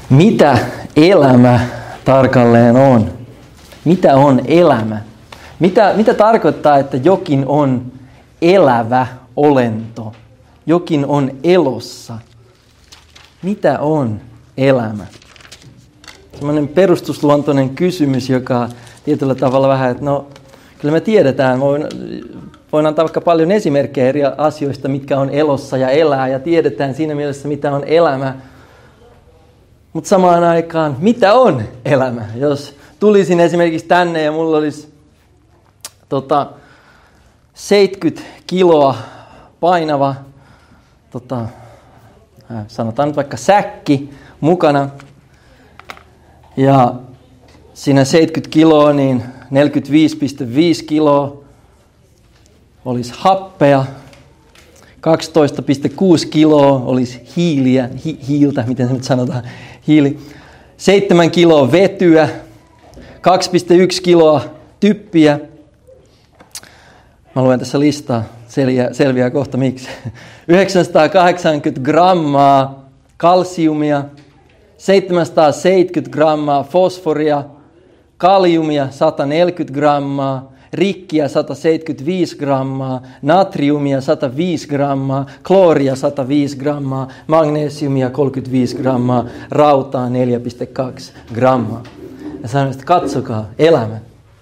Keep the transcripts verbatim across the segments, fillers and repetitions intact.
Mitä elämä tarkalleen on? Mitä on elämä? Mitä, mitä tarkoittaa, että jokin on elävä olento? Jokin on elossa. Mitä on elämä? Sellainen perustusluontoinen kysymys, joka tietyllä tavalla vähän, että no kyllä me tiedetään, voin, voin antaa vaikka paljon esimerkkejä eri asioista, mitkä on elossa ja elää, ja tiedetään siinä mielessä, mitä on elämä. Mutta samaan aikaan, mitä on elämä? Jos tulisin esimerkiksi tänne ja mulla olisi tota, seitsemänkymmentä kiloa painava, tota, sanotaan nyt vaikka säkki mukana, ja siinä seitsemänkymmentä kiloa, niin neljäkymmentäviisi pilkku viisi kiloa olisi happea, kaksitoista pilkku kuusi kiloa olisi hiiliä, hi, hiiltä, miten se nyt sanotaan, hiili, seitsemän kiloa vetyä, kaksi pilkku yksi kiloa typpiä. Mä luen tässä listaa, selviää, selviää kohta miksi. yhdeksänsataakahdeksankymmentä grammaa kalsiumia, seitsemänsataaseitsemänkymmentä grammaa fosforia, kaliumia sata neljäkymmentä grammaa, rikkiä sata seitsemänkymmentäviisi grammaa, natriumia sata viisi grammaa, klooria sata viisi grammaa, magnesiumia kolmekymmentäviisi grammaa, rautaa neljä pilkku kaksi grammaa. Ja sanoin, että katsokaa, elämä.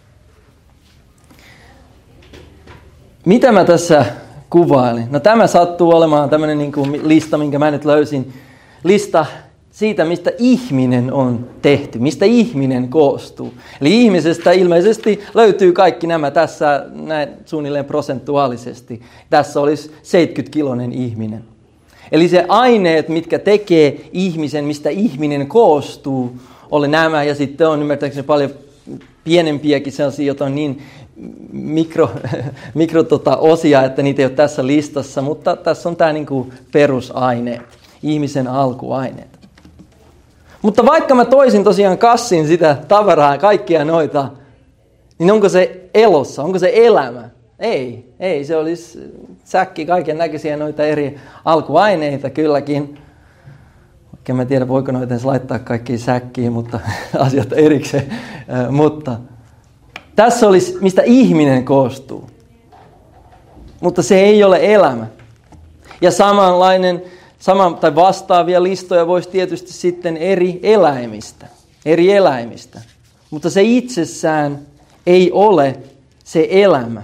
Mitä mä tässä kuvailin? No tämä sattuu olemaan tämmöinen niin kuin lista, minkä mä nyt löysin. Lista siitä, mistä ihminen on tehty, mistä ihminen koostuu. Eli ihmisestä ilmeisesti löytyy kaikki nämä tässä näin suunnilleen prosentuaalisesti. Tässä olisi seitsemänkymmentä-kiloinen ihminen. Eli se aineet, mitkä tekee ihmisen, mistä ihminen koostuu, oli nämä. Ja sitten on ymmärtääkseni paljon pienempiäkin sellaisia, joita on niin mikro, mikro tota, osia, että niitä ei ole tässä listassa. Mutta tässä on tämä niin kuin perusaineet, ihmisen alkuaineet. Mutta vaikka mä toisin tosiaan kassin sitä tavaraa, kaikkia noita, niin onko se elossa, onko se elämä? Ei, ei, se olisi säkki kaiken näköisiä noita eri alkuaineita kylläkin. Vaikka mä tiedä, voiko noita edes laittaa kaikkiin säkkiin, mutta asiat erikseen. Mutta tässä olisi, mistä ihminen koostuu. Mutta se ei ole elämä. Ja samanlainen Sama, tai vastaavia listoja voisi tietysti sitten eri eläimistä, eri eläimistä. Mutta se itsessään ei ole se elämä.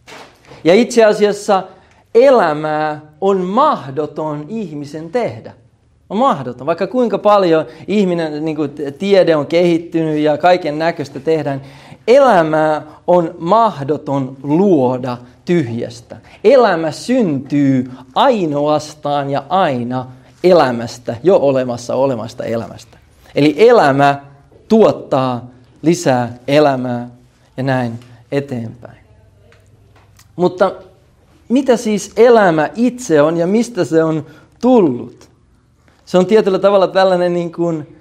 Ja itse asiassa elämää on mahdoton ihmisen tehdä. On mahdoton. Vaikka kuinka paljon ihminen, niin kuin tiede on kehittynyt ja kaiken näköistä tehdään, elämää on mahdoton luoda tyhjästä. Elämä syntyy ainoastaan ja aina elämästä, jo olemassa olemasta elämästä. Eli elämä tuottaa lisää elämää ja näin eteenpäin. Mutta mitä siis elämä itse on ja mistä se on tullut? Se on tietyllä tavalla tällainen niin kuin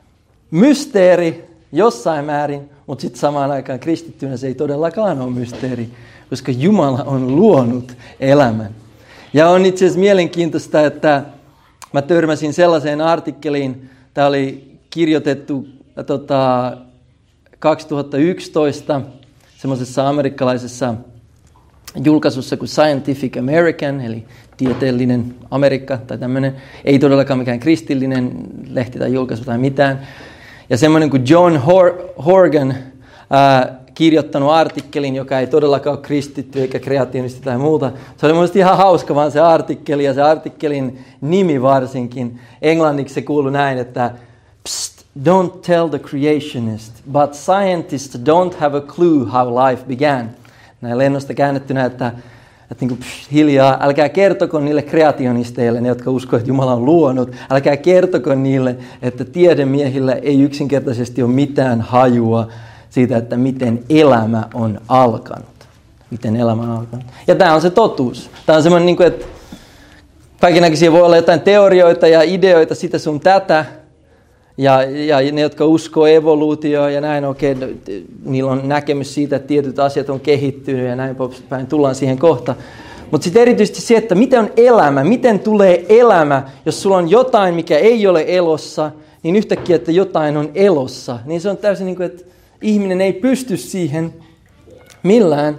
mysteeri jossain määrin, mutta sitten samaan aikaan kristittynä se ei todellakaan ole mysteeri, koska Jumala on luonut elämän. Ja on itse asiassa mielenkiintoista, että mä törmäsin sellaiseen artikkeliin, tämä oli kirjoitettu tota, kaksituhattayksitoista semmoisessa amerikkalaisessa julkaisussa kuin Scientific American, eli tieteellinen Amerikka tai tämmöinen, ei todellakaan mikään kristillinen lehti tai julkaisu tai mitään. Ja semmoinen kuin John Hor- Horgan ää, kirjoittanut artikkelin, joka ei todellakaan ole kristitty eikä kreationisti tai muuta. Se oli mielestäni ihan hauska vaan se artikkeli ja se artikkelin nimi varsinkin. Englanniksi se kuului näin, että Psst, don't tell the creationist, but scientists don't have a clue how life began. Näin lennosta käännettynä, että, että niin kuin, psh, hiljaa, älkää kertoko niille kreationisteille, ne jotka uskoo, että Jumala on luonut. Älkää kertoko niille, että tiedemiehillä ei yksinkertaisesti ole mitään hajua siitä, että miten elämä on alkanut. Miten elämä on alkanut. Ja tämä on se totuus. Tämä on semmoinen, niin kuin, että kaikennäköisiä voi olla jotain teorioita ja ideoita, sitä sun tätä. Ja, ja ne, jotka uskoo evoluutioon ja näin, okei, okay, niillä on näkemys siitä, että tietyt asiat on kehittynyt ja näin päin, tullaan siihen kohta. Mutta sitten erityisesti se, että miten on elämä, miten tulee elämä, jos sulla on jotain, mikä ei ole elossa, niin yhtäkkiä, että jotain on elossa, niin se on täysin niin kuin, että ihminen ei pysty siihen millään,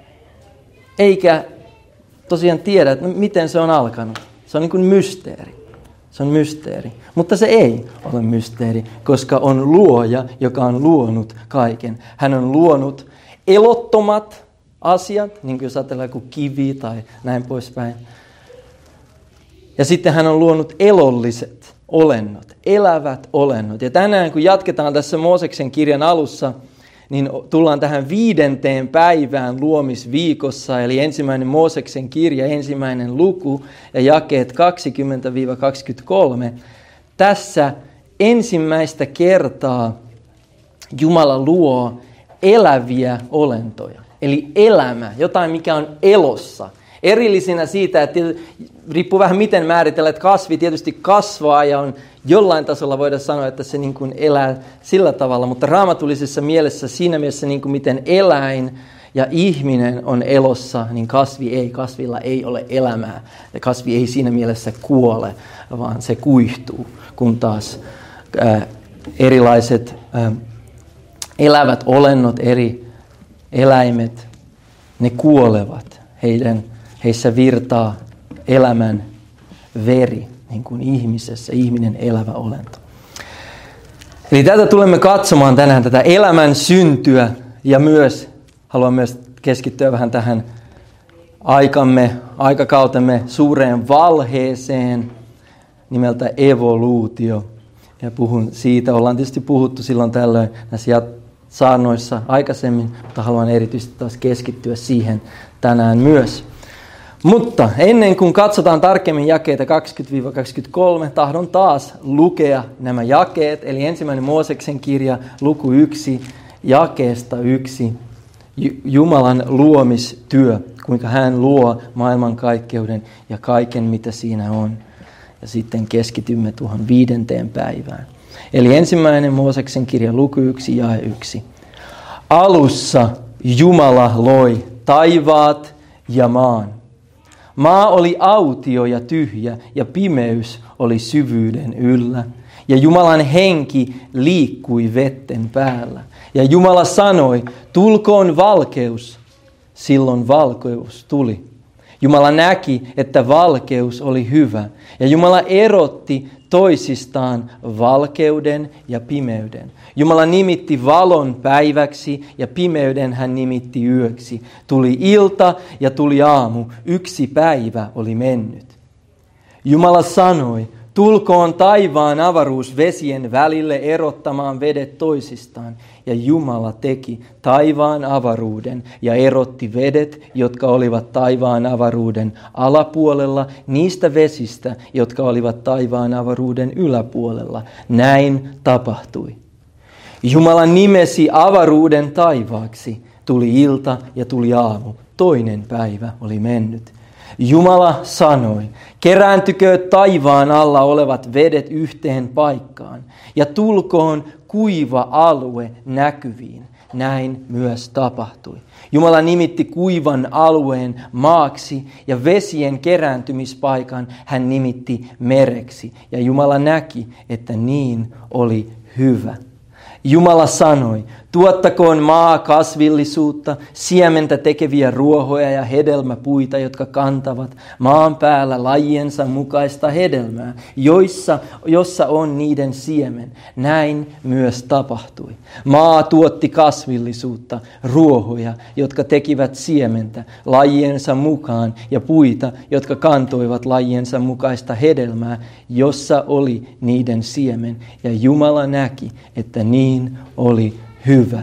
eikä tosiaan tiedä, että miten se on alkanut. Se on niin kuin mysteeri. Se on mysteeri. Mutta se ei ole mysteeri, koska on luoja, joka on luonut kaiken. Hän on luonut elottomat asiat, niin kuin jos ajatellaan joku kivi tai näin poispäin. Ja sitten hän on luonut elolliset olennot, elävät olennot. Ja tänään kun jatketaan tässä Mooseksen kirjan alussa, niin tullaan tähän viidenteen päivään luomisviikossa, eli ensimmäinen Mooseksen kirja, ensimmäinen luku ja jakeet kaksikymmentä kaksikymmentäkolme. Tässä ensimmäistä kertaa Jumala luo eläviä olentoja, eli elämä, jotain mikä on elossa. Erillisinä siitä, että riippuu vähän miten määritellä, että kasvi tietysti kasvaa ja on jollain tasolla voidaan sanoa, että se niin kuin elää sillä tavalla, mutta raamatullisessa mielessä siinä mielessä niin kuin miten eläin ja ihminen on elossa, niin kasvi ei, kasvilla ei ole elämää. Ja kasvi ei siinä mielessä kuole, vaan se kuihtuu, kun taas ää, erilaiset ää, elävät olennot, eri eläimet, ne kuolevat. Heidän, heissä virtaa elämän veri, niin kuin ihmisessä, ihminen elävä olento. Eli tätä tulemme katsomaan tänään, tätä elämän syntyä, ja myös haluan myös keskittyä vähän tähän aikamme, aikakautemme suureen valheeseen nimeltä evoluutio. Ja puhun siitä, ollaan tietysti puhuttu silloin tällöin näissä saarnoissa aikaisemmin, mutta haluan erityisesti taas keskittyä siihen tänään myös. Mutta ennen kuin katsotaan tarkemmin jakeita kaksikymmentä kaksikymmentäkolme, tahdon taas lukea nämä jakeet. Eli ensimmäinen Mooseksen kirja, luku yksi, jakeesta yksi. Jumalan luomistyö, kuinka hän luo maailmankaikkeuden ja kaiken, mitä siinä on. Ja sitten keskitymme tuohon viidenteen päivään. Eli ensimmäinen Mooseksen kirja, luku yksi, jae yksi. Alussa Jumala loi taivaat ja maan. Maa oli autio ja tyhjä, ja pimeys oli syvyyden yllä. Ja Jumalan henki liikkui vetten päällä. Ja Jumala sanoi, tulkoon valkeus. Silloin valkeus tuli. Jumala näki, että valkeus oli hyvä. Ja Jumala erotti toisistaan valkeuden ja pimeyden. Jumala nimitti valon päiväksi ja pimeyden hän nimitti yöksi. Tuli ilta ja tuli aamu. Yksi päivä oli mennyt. Jumala sanoi, tulkoon taivaan avaruus vesien välille erottamaan vedet toisistaan. Ja Jumala teki taivaan avaruuden ja erotti vedet, jotka olivat taivaan avaruuden alapuolella, niistä vesistä, jotka olivat taivaan avaruuden yläpuolella. Näin tapahtui. Jumala nimesi avaruuden taivaaksi. Tuli ilta ja tuli aamu. Toinen päivä oli mennyt. Jumala sanoi, kerääntykö taivaan alla olevat vedet yhteen paikkaan ja tulkoon kuiva alue näkyviin. Näin myös tapahtui. Jumala nimitti kuivan alueen maaksi ja vesien kerääntymispaikan hän nimitti mereksi. Ja Jumala näki, että niin oli hyvä. Jumala sanoi, tuottakoon maa kasvillisuutta, siementä tekeviä ruohoja ja hedelmäpuita, jotka kantavat maan päällä lajiensa mukaista hedelmää, joissa, jossa on niiden siemen. Näin myös tapahtui. Maa tuotti kasvillisuutta, ruohoja, jotka tekivät siementä lajiensa mukaan, ja puita, jotka kantoivat lajiensa mukaista hedelmää, jossa oli niiden siemen. Ja Jumala näki, että niin oli hyvä.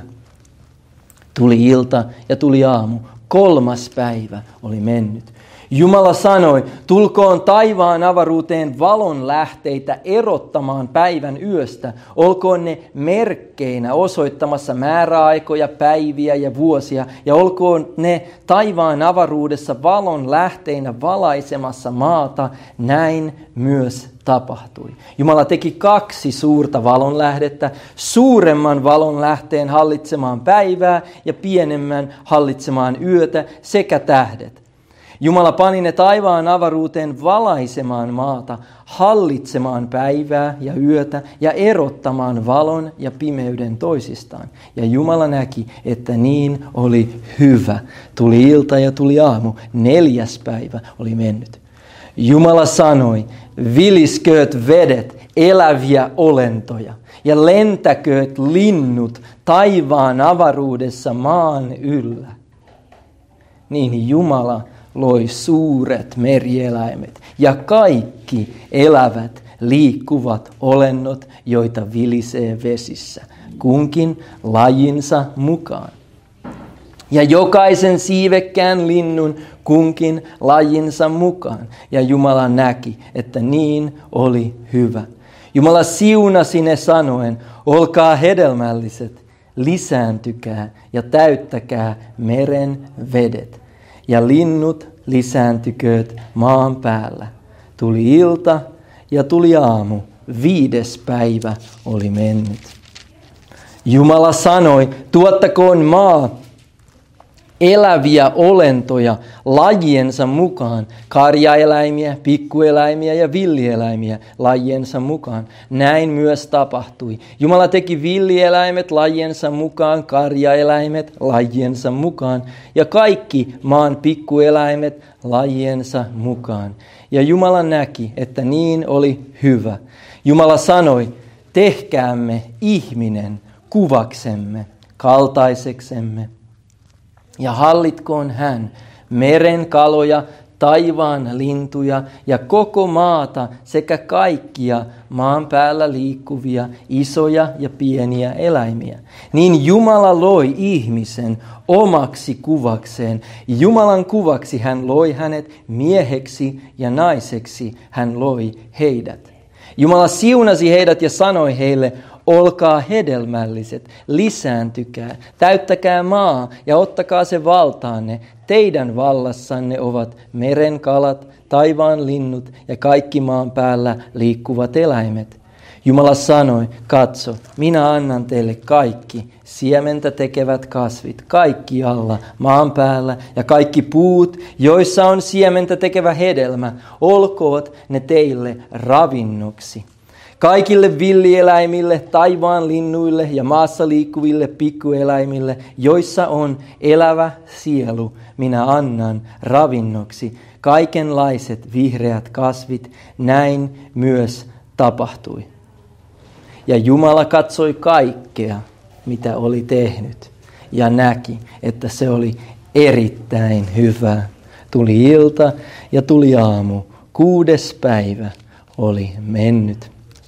Tuli ilta ja tuli aamu. Kolmas päivä oli mennyt. Jumala sanoi, tulkoon taivaan avaruuteen valon lähteitä erottamaan päivän yöstä. Olkoon ne merkkeinä osoittamassa määräaikoja, päiviä ja vuosia. Ja olkoon ne taivaan avaruudessa valon lähteinä valaisemassa maata. Näin myös tapahtui. Jumala teki kaksi suurta valonlähdettä, suuremman valonlähteen hallitsemaan päivää ja pienemmän hallitsemaan yötä sekä tähdet. Jumala pani ne taivaan avaruuteen valaisemaan maata, hallitsemaan päivää ja yötä ja erottamaan valon ja pimeyden toisistaan. Ja Jumala näki, että niin oli hyvä. Tuli ilta ja tuli aamu. Neljäs päivä oli mennyt. Jumala sanoi, viliskööt vedet, eläviä olentoja, ja lentäkööt linnut taivaan avaruudessa maan yllä. Niin Jumala loi suuret merieläimet ja kaikki elävät liikkuvat olennot, joita vilisee vesissä, kunkin lajinsa mukaan. Ja jokaisen siivekkään linnun kunkin lajinsa mukaan. Ja Jumala näki, että niin oli hyvä. Jumala siunasi ne sanoen, olkaa hedelmälliset, lisääntykää ja täyttäkää meren vedet. Ja linnut lisääntykööt maan päällä. Tuli ilta ja tuli aamu, viides päivä oli mennyt. Jumala sanoi, tuottakoon maa eläviä olentoja lajiensa mukaan, karjaeläimiä, pikkueläimiä ja villieläimiä lajiensa mukaan. Näin myös tapahtui. Jumala teki villieläimet lajiensa mukaan, karjaeläimet lajiensa mukaan ja kaikki maan pikkueläimet lajiensa mukaan. Ja Jumala näki, että niin oli hyvä. Jumala sanoi, tehkäämme ihminen kuvaksemme, kaltaiseksemme. Ja hallitkoon hän meren kaloja, taivaan lintuja ja koko maata sekä kaikkia maan päällä liikkuvia isoja ja pieniä eläimiä. Niin Jumala loi ihmisen omaksi kuvakseen. Jumalan kuvaksi hän loi hänet mieheksi ja naiseksi hän loi heidät. Jumala siunasi heidät ja sanoi heille, olkaa hedelmälliset, lisääntykää, täyttäkää maa ja ottakaa se valtaanne. Teidän vallassanne ovat meren kalat, taivaan linnut ja kaikki maan päällä liikkuvat eläimet. Jumala sanoi, katso, minä annan teille kaikki siementä tekevät kasvit, kaikki alla maan päällä ja kaikki puut, joissa on siementä tekevä hedelmä, olkoot ne teille ravinnoksi. Kaikille villieläimille, taivaan linnuille ja maassa liikkuville pikkueläimille, joissa on elävä sielu, minä annan ravinnoksi kaikenlaiset vihreät kasvit, näin myös tapahtui. Ja Jumala katsoi kaikkea, mitä oli tehnyt, ja näki, että se oli erittäin hyvä. Tuli ilta ja tuli aamu, kuudes päivä oli mennyt.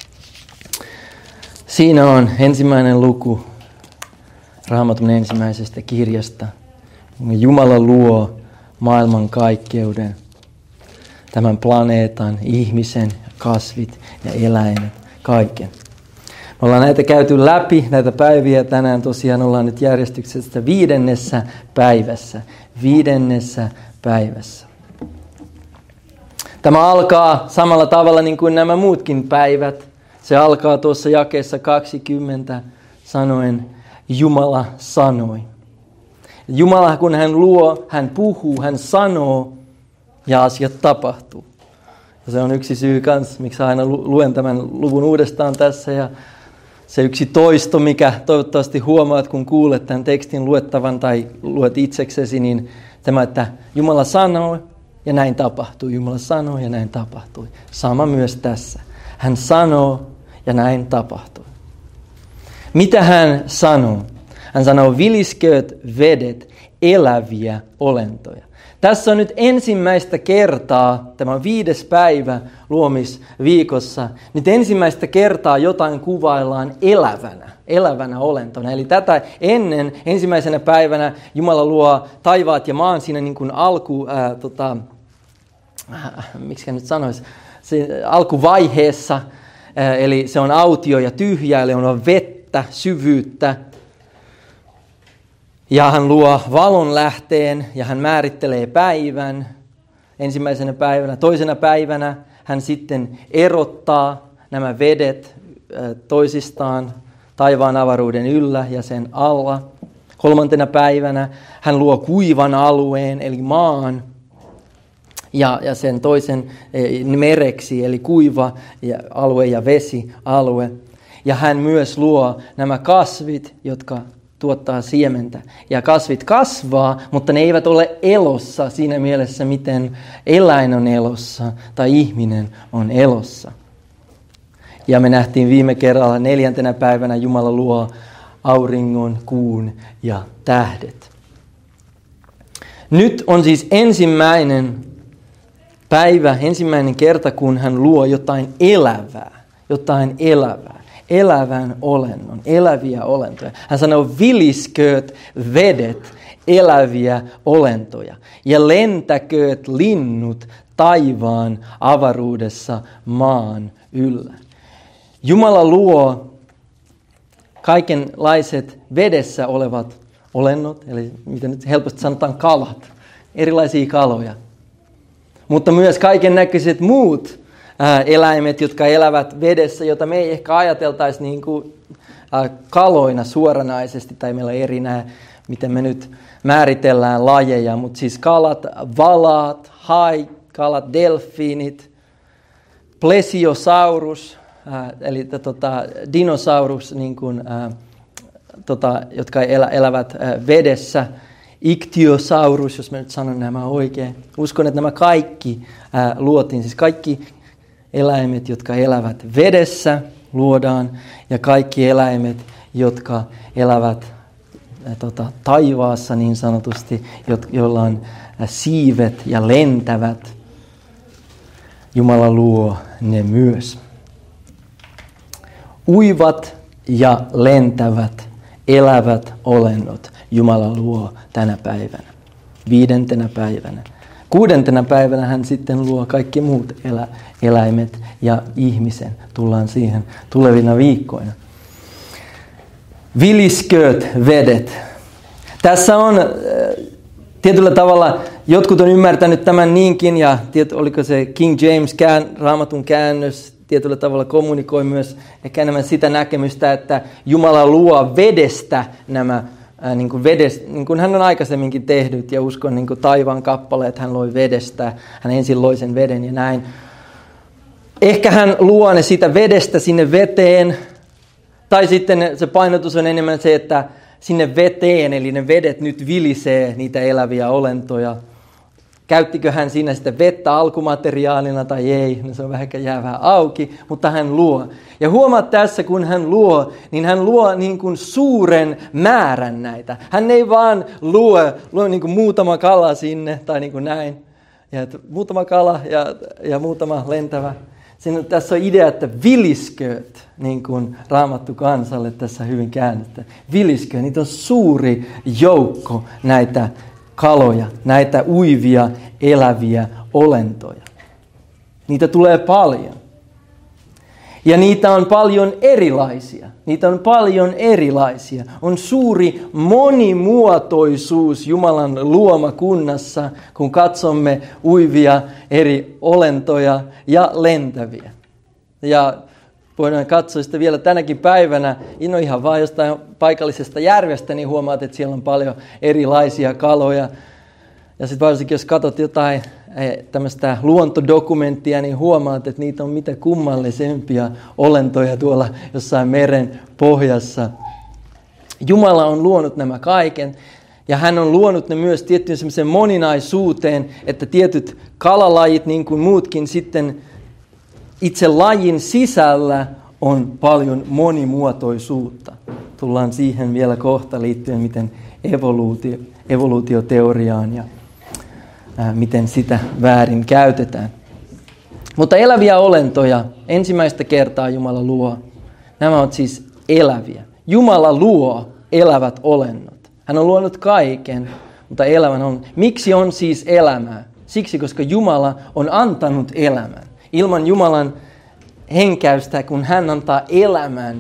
Siinä on ensimmäinen luku Raamatun ensimmäisestä kirjasta. Jumala luo maailman kaikkeuden, tämän planeetan, ihmisen, kasvit ja eläimet, kaiken. Me ollaan näitä käyty läpi, näitä päiviä. Tänään tosiaan ollaan nyt järjestyksessä viidennessä päivässä. Viidennessä päivässä. Tämä alkaa samalla tavalla niin kuin nämä muutkin päivät. Se alkaa tuossa jakeessa kaksikymmentä sanoen, Jumala sanoi. Jumala, kun hän luo, hän puhuu, hän sanoo ja asiat tapahtuu. Ja se on yksi syy kanssa, miksi aina luen tämän luvun uudestaan tässä. Ja se yksi toisto, mikä toivottavasti huomaat, kun kuulet tämän tekstin luettavan tai luet itseksesi, niin tämä, että Jumala sanoi ja näin tapahtui. Jumala sanoi ja näin tapahtui. Sama myös tässä. Hän sanoo ja näin tapahtui. Mitä hän sanoo? Hän sanoo, viliskööt vedet, eläviä olentoja. Tässä on nyt ensimmäistä kertaa, tämä viides päivä luomisviikossa, nyt ensimmäistä kertaa jotain kuvaillaan elävänä, elävänä olentona. Eli tätä ennen ensimmäisenä päivänä Jumala luo taivaat ja maan siinä niin kuin alku, ää, tota, äh, miksi nyt sanoisi, se alkuvaiheessa, ää, eli se on autio ja tyhjä, eli on vettä, syvyyttä. Ja hän luo valon lähteen ja hän määrittelee päivän ensimmäisenä päivänä. Toisena päivänä hän sitten erottaa nämä vedet toisistaan taivaan avaruuden yllä ja sen alla. Kolmantena päivänä hän luo kuivan alueen eli maan. ja, ja sen toisen e, mereksi, eli kuiva ja alue ja vesialue. Ja hän myös luo nämä kasvit, jotka tuottaa siementä. Ja kasvit kasvaa, mutta ne eivät ole elossa siinä mielessä, miten eläin on elossa tai ihminen on elossa. Ja me nähtiin viime kerralla neljäntenä päivänä Jumala luo auringon, kuun ja tähdet. Nyt on siis ensimmäinen päivä, ensimmäinen kerta, kun hän luo jotain elävää, jotain elävää, elävän olennon, eläviä olentoja. Hän sanoo, viliskööt vedet, eläviä olentoja, ja lentäkööt linnut taivaan avaruudessa maan yllä. Jumala luo kaikenlaiset vedessä olevat olennot, eli mitä nyt helposti sanotaan kalat, erilaisia kaloja. Mutta myös kaiken näköiset muut ää, eläimet, jotka elävät vedessä, jota me ei ehkä ajateltaisi niin kuin, ää, kaloina suoranaisesti, tai meillä on eri nämä, miten me nyt määritellään lajeja, mutta siis kalat, valaat, hait, kalat, delfiinit, plesiosaurus, ää, eli tota, dinosaurus, niin kuin, ää, tota, jotka elä, elävät ää, vedessä, ichthyosaurus, jos mä nyt sanon nämä oikein. Uskon, että nämä kaikki ää, luotiin, siis kaikki eläimet, jotka elävät vedessä, luodaan, ja kaikki eläimet, jotka elävät ää, tota, taivaassa niin sanotusti, jo, joilla on ää, siivet ja lentävät. Jumala luo ne myös. Uivat ja lentävät, elävät olennot Jumala luo tänä päivänä, viidentenä päivänä. Kuudentena päivänä hän sitten luo kaikki muut elä, eläimet ja ihmisen. Tullaan siihen tulevina viikkoina. Viliskööt vedet. Tässä on äh, tietyllä tavalla, jotkut on ymmärtänyt tämän niinkin, ja tiet, oliko se King James kään, raamatun käännös, tietyllä tavalla kommunikoi myös ehkä enemmän sitä näkemystä, että Jumala luo vedestä nämä, ää, niin kuin vedes, niin kuin hän on aikaisemminkin tehnyt, ja uskon niin kuin taivaan kappaleet hän loi vedestä, hän ensin loi sen veden ja näin. Ehkä hän luo ne siitä vedestä sinne veteen, tai sitten se painotus on enemmän se, että sinne veteen, eli ne vedet nyt vilisee niitä eläviä olentoja. Käyttikö hän siinä sitä vettä alkumateriaalina tai ei, no se on vähän jäävää auki, mutta hän luo. Ja huomaat tässä, kun hän luo, niin hän luo niin kuin suuren määrän näitä. Hän ei vaan luo, luo niin kuin muutama kala sinne tai niin kuin näin. Ja muutama kala ja, ja muutama lentävä. Siinä, tässä on idea, että viliskööt, niin kuin Raamattu kansalle tässä hyvin käännettä. Viliskööt, niitä on suuri joukko näitä kaloja, näitä uivia, eläviä olentoja. Niitä tulee paljon. Ja niitä on paljon erilaisia. Niitä on paljon erilaisia. On suuri monimuotoisuus Jumalan luomakunnassa, kun katsomme uivia eri olentoja ja lentäviä. Ja voidaan katsoa sitä vielä tänäkin päivänä. No ihan vaan jostain paikallisesta järvestä, niin huomaat, että siellä on paljon erilaisia kaloja. Ja sitten varsinkin, jos katsot jotain tämmöistä luontodokumenttia, niin huomaat, että niitä on mitä kummallisempia olentoja tuolla jossain meren pohjassa. Jumala on luonut nämä kaiken, ja hän on luonut ne myös tiettyyn semmoiseen moninaisuuteen, että tietyt kalalajit, niin kuin muutkin sitten itse lajin sisällä on paljon monimuotoisuutta. Tullaan siihen vielä kohta liittyen, miten evoluutio, evoluutioteoriaan ja ää, miten sitä väärin käytetään. Mutta eläviä olentoja ensimmäistä kertaa Jumala luo. Nämä ovat siis eläviä. Jumala luo elävät olennot. Hän on luonut kaiken, mutta elämän on. Miksi on siis elämää? Siksi, koska Jumala on antanut elämän. Ilman Jumalan henkäystä, kun hän antaa elämän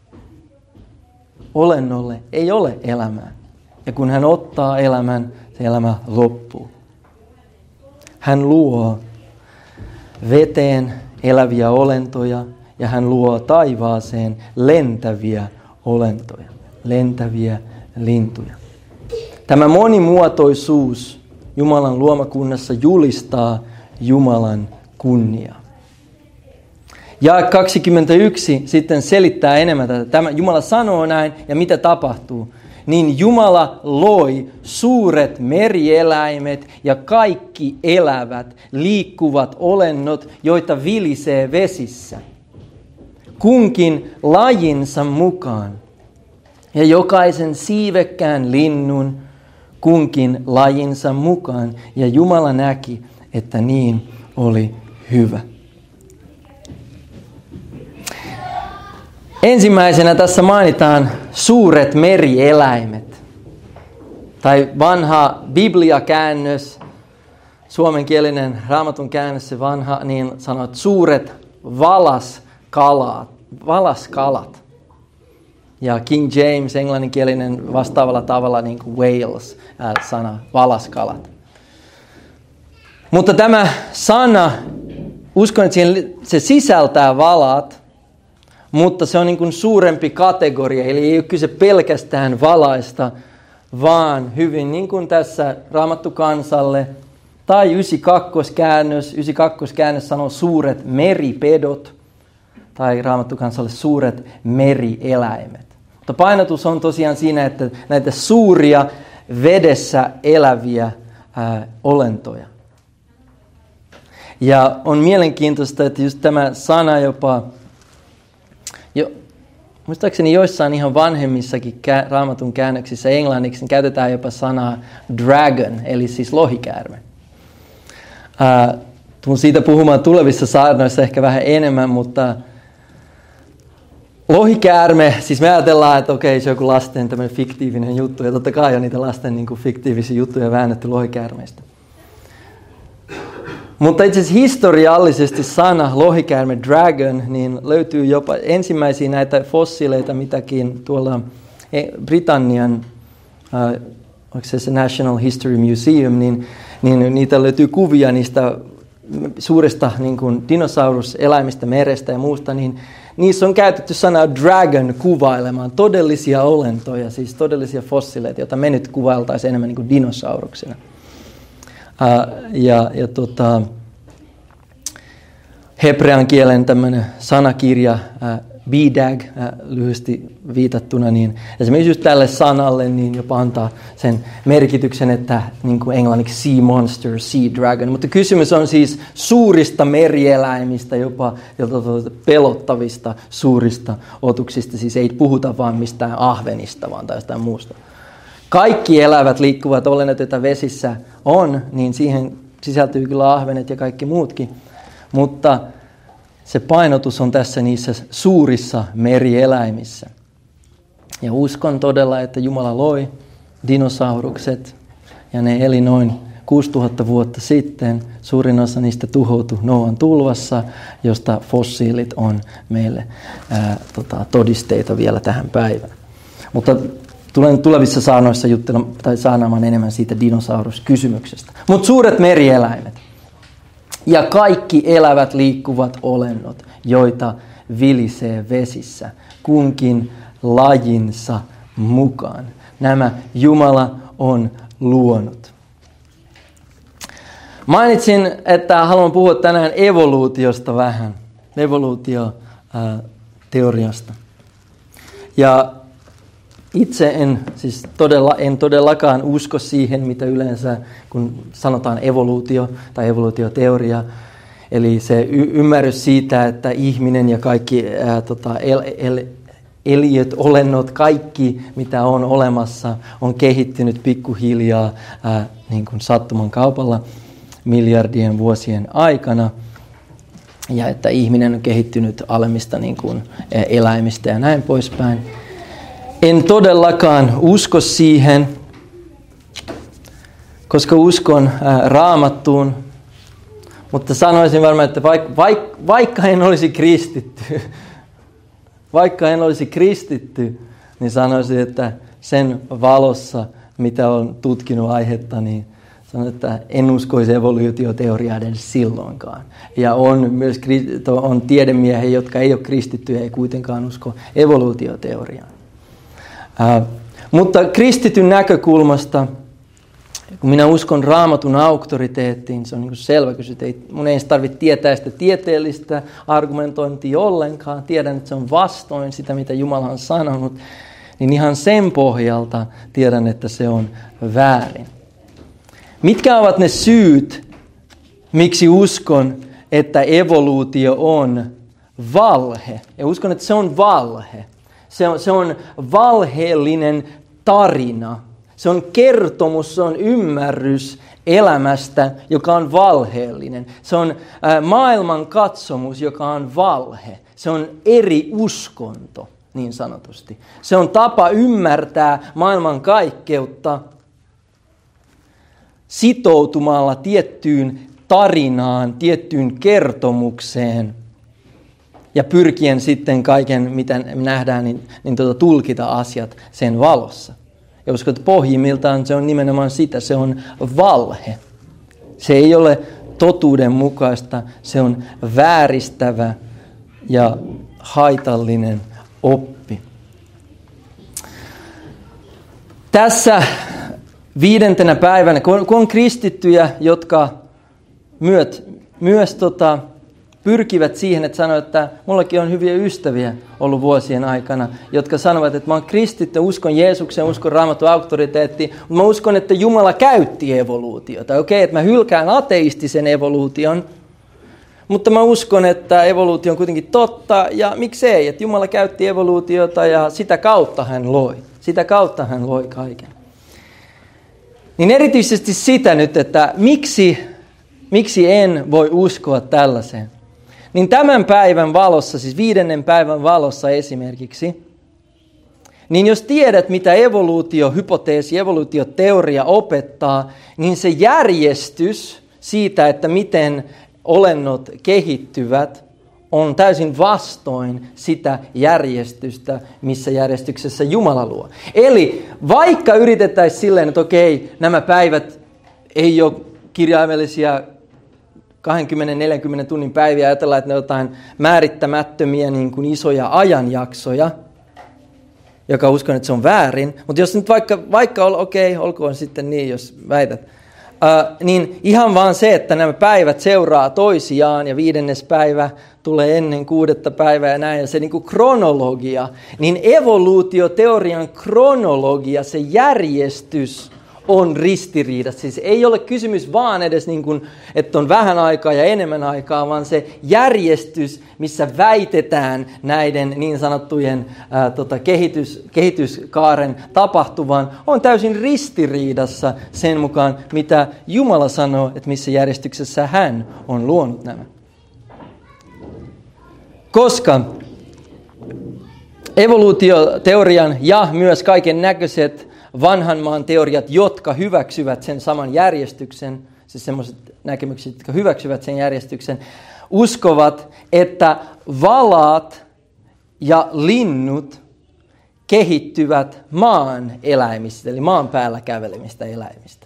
olennolle, ei ole elämää. Ja kun hän ottaa elämän, se elämä loppuu. Hän luo veteen eläviä olentoja ja hän luo taivaaseen lentäviä olentoja, lentäviä lintuja. Tämä monimuotoisuus Jumalan luomakunnassa julistaa Jumalan kunniaa. Ja kaksikymmentäyksi sitten selittää enemmän tätä. Tämä Jumala sanoo näin, ja mitä tapahtuu? Niin Jumala loi suuret merieläimet ja kaikki elävät, liikkuvat olennot, joita vilisee vesissä, kunkin lajinsa mukaan. Ja jokaisen siivekkään linnun kunkin lajinsa mukaan. Ja Jumala näki, että niin oli hyvä. Ensimmäisenä tässä mainitaan suuret merieläimet. Tai vanha Biblia-käännös, suomenkielinen Raamatun käännös, se vanha, niin sanoo, että suuret valaskalat. valaskalat. Ja King James, englanninkielinen, vastaavalla tavalla niin kuin Wales, ää, sana valaskalat. Mutta tämä sana, uskon, että se sisältää valat, mutta se on niin kuin suurempi kategoria, eli ei ole kyse pelkästään valaista, vaan hyvin niin kuin tässä Raamattu kansalle, tai yhdeksänkymmentäkaksi-käännös, yhdeksänkymmentäkaksi-käännös sanoo suuret meripedot, tai Raamattu kansalle suuret merieläimet. Mutta painotus on tosiaan siinä, että näitä suuria vedessä eläviä ää, olentoja. Ja on mielenkiintoista, että just tämä sana jopa, jo, muistaakseni joissain ihan vanhemmissakin kä- Raamatun käännöksissä englanniksi niin käytetään jopa sanaa dragon, eli siis lohikäärme. Ää, tulen siitä puhumaan tulevissa saarnoissa ehkä vähän enemmän, mutta lohikäärme, siis me ajatellaan, että okei, se on joku lasten tämmöinen fiktiivinen juttu, ja totta kai on niitä lasten niin kuin fiktiivisiä juttuja väännetty lohikäärmeistä. Mutta itse asiassa historiallisesti sana lohikäärme, dragon, niin löytyy jopa ensimmäisiä näitä fossiileita, mitäkin tuolla Britannian, äh, onko se se National History Museum, niin, niin niitä löytyy kuvia niistä suurista niin kuin dinosauruseläimistä, merestä ja muusta, niin niissä on käytetty sanaa dragon kuvailemaan todellisia olentoja, siis todellisia fossiileita, joita me nyt kuvailtaisiin enemmän niin kuin dinosauruksina. Uh, ja ja tota, hebrean kielen tämmöinen sanakirja, uh, B D A G, uh, lyhyesti viitattuna, niin esimerkiksi just tälle sanalle niin jopa antaa sen merkityksen, että niin kuin englanniksi sea monster, sea dragon. Mutta kysymys on siis suurista merieläimistä, jopa pelottavista suurista otuksista. Siis ei puhuta vaan mistään ahvenista, vaan tai jostain muusta. Kaikki elävät liikkuvat olennot, joita vesissä on, niin siihen sisältyy kyllä ahvenet ja kaikki muutkin. Mutta se painotus on tässä niissä suurissa merieläimissä. Ja uskon todella, että Jumala loi dinosaurukset ja ne eli noin kuusituhatta vuotta sitten. Suurin osa niistä tuhoutui Noan tulvassa, josta fossiilit on meille ää, tota, todisteita vielä tähän päivään. Mutta tulen tulevissa saarnoissa juttelemaan tai saarnaamaan enemmän siitä dinosauruskysymyksestä. Mutta suuret merieläimet ja kaikki elävät liikkuvat olennot, joita vilisee vesissä, kunkin lajinsa mukaan. Nämä Jumala on luonut. Mainitsin, että haluan puhua tänään evoluutiosta vähän, evoluutioteoriasta. Ja itse en, siis todella, en todellakaan usko siihen, mitä yleensä, kun sanotaan evoluutio tai evoluutioteoria, eli se y- ymmärrys siitä, että ihminen ja kaikki ää, tota, el, el, eliöt, olennot, kaikki mitä on olemassa, on kehittynyt pikkuhiljaa ää, niin kuin sattuman kaupalla miljardien vuosien aikana, ja että ihminen on kehittynyt alemmista niin kuin, eläimistä ja näin poispäin. En todellakaan usko siihen, koska uskon ää, Raamattuun, mutta sanoisin varmaan, että vaikka, vaikka, vaikka en olisi kristitty, vaikka en olisi kristitty, niin sanoisin, että sen valossa, mitä olen tutkinut aihetta, niin sanon, että en uskoisi evoluutioteoriaa edes silloinkaan. Ja on myös on tiedemiehiä, jotka ei ole kristittyjä ja kuitenkaan usko evoluutioteoriaan. Uh, mutta kristityn näkökulmasta Kun minä uskon Raamatun auktoriteettiin, se on niin kuin selvä kysymys. Ei, mun ei tarvitse tietää sitä tieteellistä argumentointia ollenkaan. Tiedän, että se on vastoin sitä, mitä Jumala on sanonut. Niin ihan sen pohjalta tiedän, että se on väärin. Mitkä ovat ne syyt, miksi uskon, että evoluutio on valhe? Ja uskon, että se on valhe. Se on, se on valheellinen tarina. Se on kertomus, se on ymmärrys elämästä, joka on valheellinen. Se on ä, maailman katsomus, joka on valhe. Se on eri uskonto, niin sanotusti. Se on tapa ymmärtää maailman kaikkeutta sitoutumalla tiettyyn tarinaan, tiettyyn kertomukseen ja pyrkien sitten kaiken, mitä nähdään, niin, niin tuota, tulkita asiat sen valossa. Ja uskon, että pohjimmiltaan se on nimenomaan sitä, se on valhe. Se ei ole totuudenmukaista, se on vääristävä ja haitallinen oppi. Tässä viidentenä päivänä, kun on kristittyjä, jotka myöt, myös tota, pyrkivät siihen, että sanoo, että mullakin on hyviä ystäviä ollut vuosien aikana, jotka sanovat, että mä oon kristitty, uskon Jeesuksen, uskon Raamatun auktoriteettiin, mutta mä uskon, että Jumala käytti evoluutiota. Okei, että mä hylkään ateistisen evoluution, mutta mä uskon, että evoluutio on kuitenkin totta, ja miksei, että Jumala käytti evoluutiota ja sitä kautta hän loi. Sitä kautta hän loi kaiken. Niin erityisesti sitä nyt, että miksi, miksi en voi uskoa tällaiseen. Niin tämän päivän valossa, siis viidennen päivän valossa esimerkiksi, niin jos tiedät, mitä evoluutiohypoteesi, evoluutioteoria opettaa, niin se järjestys siitä, että miten olennot kehittyvät, on täysin vastoin sitä järjestystä, missä järjestyksessä Jumala luo. Eli vaikka yritettäisiin silleen, että okei, nämä päivät ei ole kirjaimellisia kaksikymmentä neljäkymmentä tunnin päiviä, ajatellaan, että ne on jotain määrittämättömiä niin kuin isoja ajanjaksoja, joka uskon, että se on väärin. Mutta jos nyt vaikka, vaikka okei, olkoon sitten niin, jos väität, Uh, niin ihan vaan se, että nämä päivät seuraa toisiaan ja viidennes päivä tulee ennen kuudetta päivää ja näin, ja se niin kuin kronologia, niin evoluutioteorian kronologia, se järjestys on ristiriidassa. Siis ei ole kysymys vaan edes niin kuin, että on vähän aikaa ja enemmän aikaa, vaan se järjestys, missä väitetään näiden niin sanottujen ää, tota, kehitys, kehityskaaren tapahtuvan, on täysin ristiriidassa sen mukaan, mitä Jumala sanoo, että missä järjestyksessä hän on luonut nämä. Koska evoluutioteorian ja myös kaiken näköiset vanhan maan teoriat, jotka hyväksyvät sen saman järjestyksen, siis sellaiset näkemykset, jotka hyväksyvät sen järjestyksen, uskovat, että valaat ja linnut kehittyvät maan eläimistä, eli maan päällä kävelemistä eläimistä.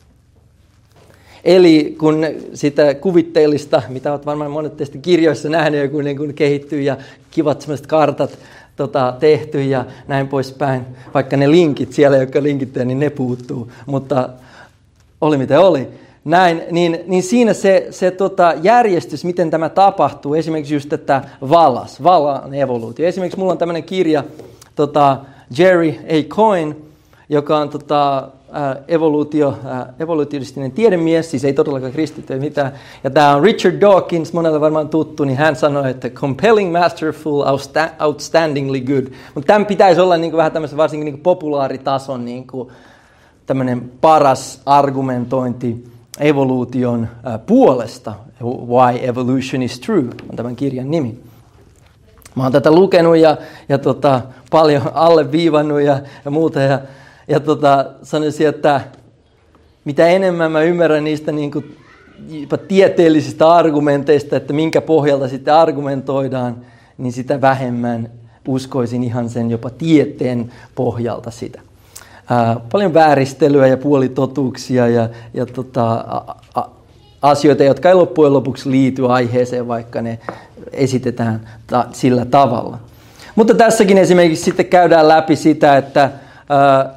Eli kun sitä kuvitteellista, mitä olet varmaan monet teistä kirjoissa nähneet, kun ne kehittyy ja kivat sellaiset kartat, Tota, tehty ja näin poispäin. Vaikka ne linkit siellä, jotka linkittää, niin ne puuttuu. Mutta oli mitä oli. Näin, niin, niin siinä se, se tota, järjestys, miten tämä tapahtuu. Esimerkiksi just tätä valas, valan evoluutio. Esimerkiksi mulla on tämmöinen kirja, tota, Jerry A. Coyne, joka on tota, evoluutio, evolutionistinen tiedemies, siis ei todellakaan kristitty mitään. Ja tämä on Richard Dawkins, monelle varmaan tuttu, niin hän sanoi, että compelling, masterful, outstandingly good. Mutta tämän pitäisi olla niin kuin vähän tämmöisen varsinkin niin kuin populaaritason niin kuin tämmöinen paras argumentointi evoluution puolesta. Why Evolution is True on tämän kirjan nimi. Mä oon tätä lukenut ja, ja tota, paljon alleviivannut ja, ja muuta. Ja, ja tota, sanoisin, että mitä enemmän mä ymmärrän niistä niin kuin, jopa tieteellisistä argumenteista, että minkä pohjalta sitten argumentoidaan, niin sitä vähemmän uskoisin ihan sen jopa tieteen pohjalta sitä. Ää, paljon vääristelyä ja puolitotuuksia ja, ja tota, a, a, asioita, jotka ei loppujen lopuksi liity aiheeseen, vaikka ne esitetään ta- sillä tavalla. Mutta tässäkin esimerkiksi sitten käydään läpi sitä, että, ää,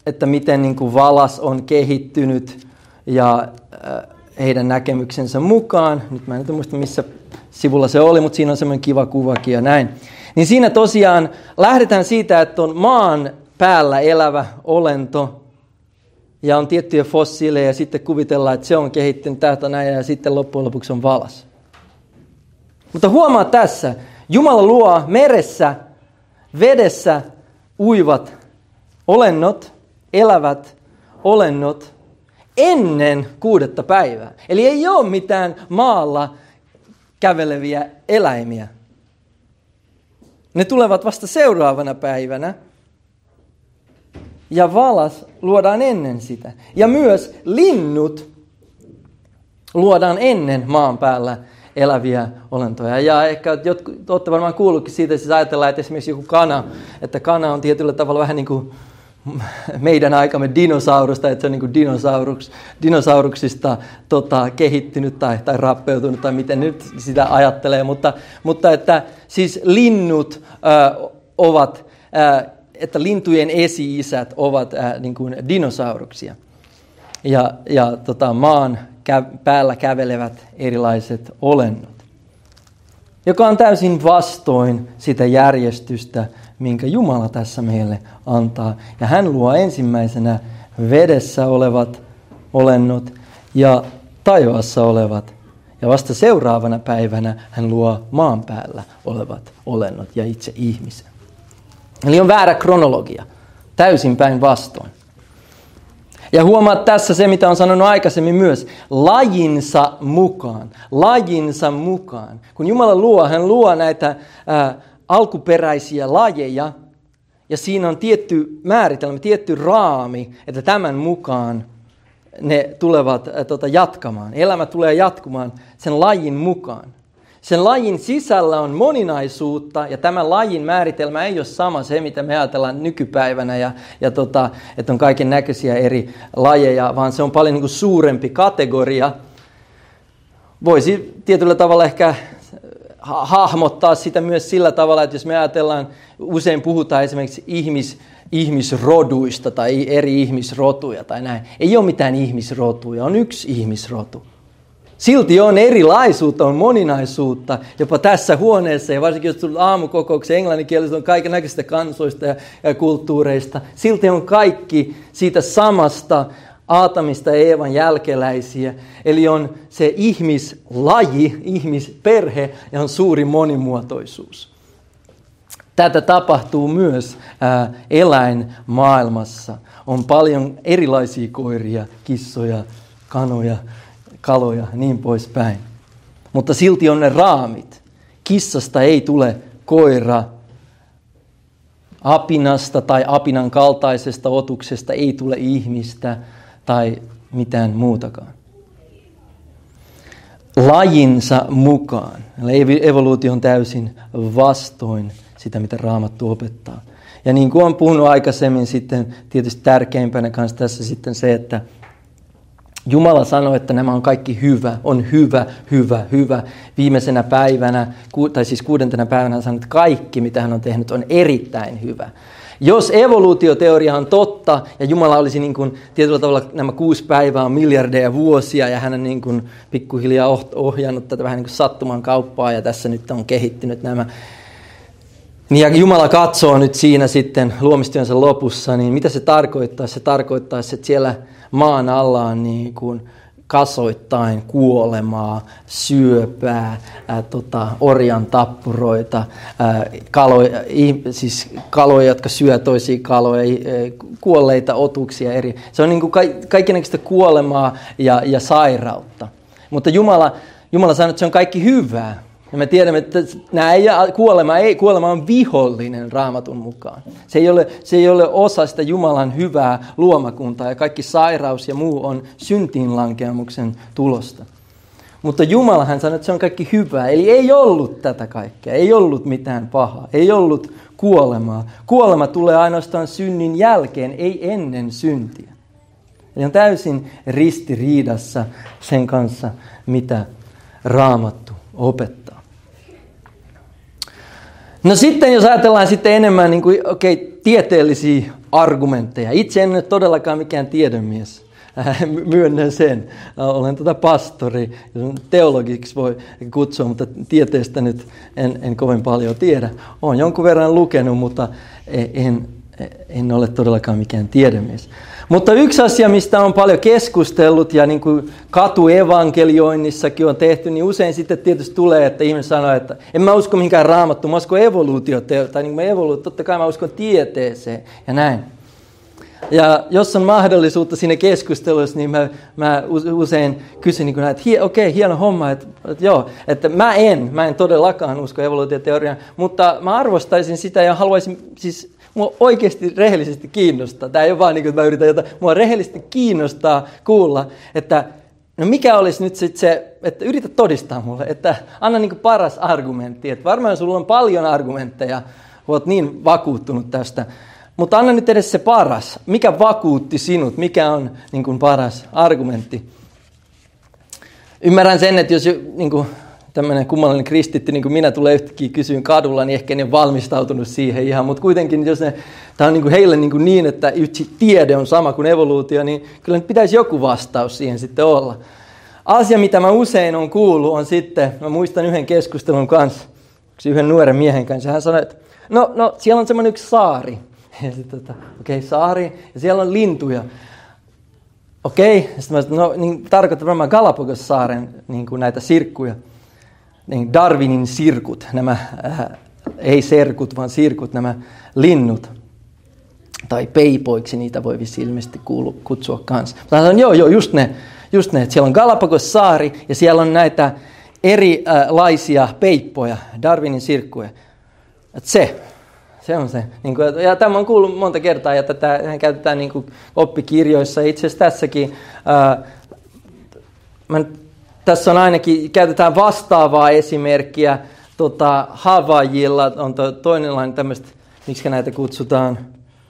että miten niin kuin valas on kehittynyt ja heidän näkemyksensä mukaan. Nyt mä en muista missä sivulla se oli, mutta siinä on semmoinen kiva kuvakin ja näin. Niin siinä tosiaan lähdetään siitä, että on maan päällä elävä olento ja on tiettyjä fossiileja ja sitten kuvitellaan, että se on kehittynyt täältä näin ja sitten loppujen lopuksi on valas. Mutta huomaa tässä, Jumala luo meressä, vedessä uivat olennot, elävät olennot ennen kuudetta päivää. Eli ei ole mitään maalla käveleviä eläimiä. Ne tulevat vasta seuraavana päivänä. Ja valas luodaan ennen sitä. Ja myös linnut luodaan ennen maan päällä eläviä olentoja. Ja ehkä jotkut olette varmaan kuullutkin siitä, siis ajatellaan, että esimerkiksi joku kana, että kana on tietyllä tavalla vähän niin kuin meidän aikamme dinosaurusta, että se on niin kuin dinosauruks, dinosauruksista tota, kehittynyt tai, tai rappeutunut tai miten nyt sitä ajattelee, mutta, mutta että siis linnut äh, ovat, äh, että lintujen esi-isät ovat äh, niin kuin dinosauruksia ja, ja tota, maan kä- päällä kävelevät erilaiset olennot, joka on täysin vastoin sitä järjestystä, minkä Jumala tässä meille antaa. Ja hän luo ensimmäisenä vedessä olevat olennot ja taivaassa olevat. Ja vasta seuraavana päivänä hän luo maan päällä olevat olennot ja itse ihmisen. Eli on väärä kronologia, täysin päinvastoin. Ja huomaat tässä se, mitä on sanonut aikaisemmin myös, lajinsa mukaan, lajinsa mukaan. Kun Jumala luo, hän luo näitä ää, alkuperäisiä lajeja, ja siinä on tietty määritelmä, tietty raami, että tämän mukaan ne tulevat ää, tota, jatkamaan. Elämä tulee jatkumaan sen lajin mukaan. Sen lajin sisällä on moninaisuutta, ja tämän lajin määritelmä ei ole sama se, mitä me ajatellaan nykypäivänä, ja, ja tota, että on kaiken näköisiä eri lajeja, vaan se on paljon niin kuin suurempi kategoria. Voisi tietyllä tavalla ehkä hahmottaa sitä myös sillä tavalla, että jos me ajatellaan, usein puhutaan esimerkiksi ihmis, ihmisroduista tai eri ihmisrotuja tai näin. Ei ole mitään ihmisrotuja, on yksi ihmisrotu. Silti on erilaisuutta, on moninaisuutta, jopa tässä huoneessa, ja varsinkin jos tullut aamukokouksen englanninkielistä, on kaiken näköisistä kansoista ja, ja kulttuureista. Silti on kaikki siitä samasta Aatamista ja Eevan jälkeläisiä, eli on se ihmislaji, ihmisperhe, ja on suuri monimuotoisuus. Tätä tapahtuu myös ää, eläinmaailmassa. On paljon erilaisia koiria, kissoja, kanoja, kaloja, niin poispäin. Mutta silti on ne raamit. Kissasta ei tule koira, apinasta tai apinan kaltaisesta otuksesta ei tule ihmistä tai mitään muutakaan. Lajinsa mukaan. Evoluutio on täysin vastoin sitä, mitä Raamattu opettaa. Ja niin kuin olen puhunut aikaisemmin, sitten tietysti tärkeimpänä kanssa tässä sitten se, että Jumala sanoi, että nämä on kaikki hyvä, on hyvä, hyvä, hyvä. Viimeisenä päivänä, tai siis kuudentena päivänä hän sanoi, että kaikki, mitä hän on tehnyt, on erittäin hyvä. Jos evoluutioteoria on totta, ja Jumala olisi niin kuin, tietyllä tavalla nämä kuusi päivää on miljardeja vuosia, ja hän on niin kuin pikkuhiljaa ohjannut tätä vähän niin kuin sattuman kauppaa, ja tässä nyt on kehittynyt nämä. Ja Jumala katsoo nyt siinä sitten luomistyönsä lopussa, niin mitä se tarkoittaa? Se tarkoittaa, että siellä maan alla on niin kuin kasoittain kuolemaa, syöpää, ää, tota, orjan tappuroita, ää, kaloja, siis kaloja, jotka syö toisia kaloja, ää, kuolleita otuksia eri. Se on niin kuin ka- kaikennäköistä kuolemaa ja, ja sairautta. Mutta Jumala, Jumala sanoo, että se on kaikki hyvää. Ja me tiedämme, että nämä ei, kuolema, ei, kuolema on vihollinen Raamatun mukaan. Se ei, ole, se ei ole osa sitä Jumalan hyvää luomakuntaa, ja kaikki sairaus ja muu on syntiinlankeamuksen tulosta. Mutta Jumalahan sanoi, että se on kaikki hyvää. Eli ei ollut tätä kaikkea, ei ollut mitään pahaa, ei ollut kuolemaa. Kuolema tulee ainoastaan synnin jälkeen, ei ennen syntiä. Eli on täysin ristiriidassa sen kanssa, mitä Raamattu opettaa. No sitten jos ajatellaan sitten enemmän niin kuin, okay, tieteellisiä argumentteja. Itse en ole todellakaan mikään tiedemies. Myönnän sen. Olen tuota pastori, teologiksi voi kutsua, mutta tieteestä nyt en, en kovin paljon tiedä. Olen jonkun verran lukenut, mutta en, en ole todellakaan mikään tiedemies. Mutta yksi asia, mistä on paljon keskustellut ja niin kuin katuevankelioinnissakin on tehty, niin usein sitten tietysti tulee, että ihminen sanoo, että en mä usko mihinkään raamattuun, mä uskon evoluutioteoriaan, tai niin kuin evoluutio, totta kai mä uskon tieteeseen ja näin. Ja jos on mahdollisuutta siinä keskustelussa, niin mä, mä usein kysyn, niin että okei, okay, hieno homma, että, että joo, että mä en, mä en todellakaan usko evoluutioteoriaan, mutta mä arvostaisin sitä ja haluaisin, siis mua oikeasti rehellisesti kiinnostaa, tämä ei ole vaan niin kuin, että mä yritän jotain, mua rehellisesti kiinnostaa kuulla, että no mikä olisi nyt sitten se, että yritä todistaa mulle, että anna niin kuin paras argumentti, että varmaan sulla on paljon argumentteja, olet niin vakuuttunut tästä. Mutta anna nyt edes se paras. Mikä vakuutti sinut? Mikä on niin kuin paras argumentti? Ymmärrän sen, että jos niin kuin, tämmöinen kummallinen kristitty, niin kuin minä tulee yhtäkkiä kysyyn kadulla, niin ehkä ne on valmistautunut siihen ihan. Mutta kuitenkin, jos ne, tämä on niin kuin heille niin, kuin niin, että yksi tiede on sama kuin evoluutio, niin kyllä nyt pitäisi joku vastaus siihen sitten olla. Asia, mitä mä usein on kuullut, on sitten, mä muistan yhden keskustelun kanssa, yhden nuoren miehen kanssa. Hän sanoi, että no, no siellä on semmoinen yksi saari. Ja sitten, tota, okei, okay, saari, ja siellä on lintuja. Okei, okay. Sitten mä sanoin, no niin tarkoittaa varmaan Galapagos-saaren niin kuin näitä sirkkuja. Niin Darwinin sirkut, nämä, äh, ei serkut, vaan sirkut, nämä linnut. Tai peipoiksi niitä voi vissiin ilmeisesti kuulu, kutsua kanssa. Mä sanoin, joo, joo, just ne, just ne, että siellä on Galapagos-saari, ja siellä on näitä erilaisia peippoja, Darwinin sirkkuja. Että se... Se on se. Ja tämä on kuullut monta kertaa, ja tätä käytetään niin kuin oppikirjoissa. Itse asiassa tässäkin, ää, mä, tässä on ainakin, käytetään vastaavaa esimerkkiä. Tota, Havaijilla on to, toinenlainen tämmöistä, miksi näitä kutsutaan,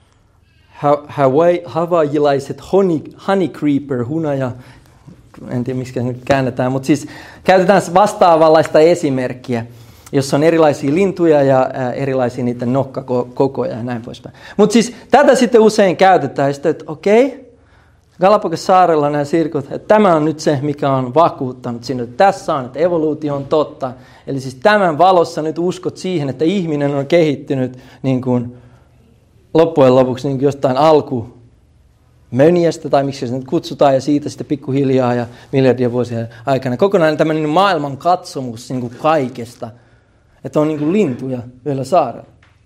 Hawaii, havaijilaiset honey, honey creeper, hunaja, en tiedä miksi nyt käännetään, mutta siis käytetään vastaavanlaista esimerkkiä, jossa on erilaisia lintuja ja erilaisia niiden nokkakokoja ja näin poispäin. Mutta siis tätä sitten usein käytetään, sitten, että okei, Galapagos-saarella nämä sirkut, että tämä on nyt se, mikä on vakuuttanut sinut, että tässä on, että evoluutio on totta. Eli siis tämän valossa nyt uskot siihen, että ihminen on kehittynyt niin kuin loppujen lopuksi niin kuin jostain alkumöniästä, tai miksi se nyt kutsutaan, ja siitä sitten pikkuhiljaa ja miljardien vuosien aikana. Kokonainen tämmöinen maailman katsomus niin kuin kaikesta. Että on niin kuin lintuja yhdellä saarella.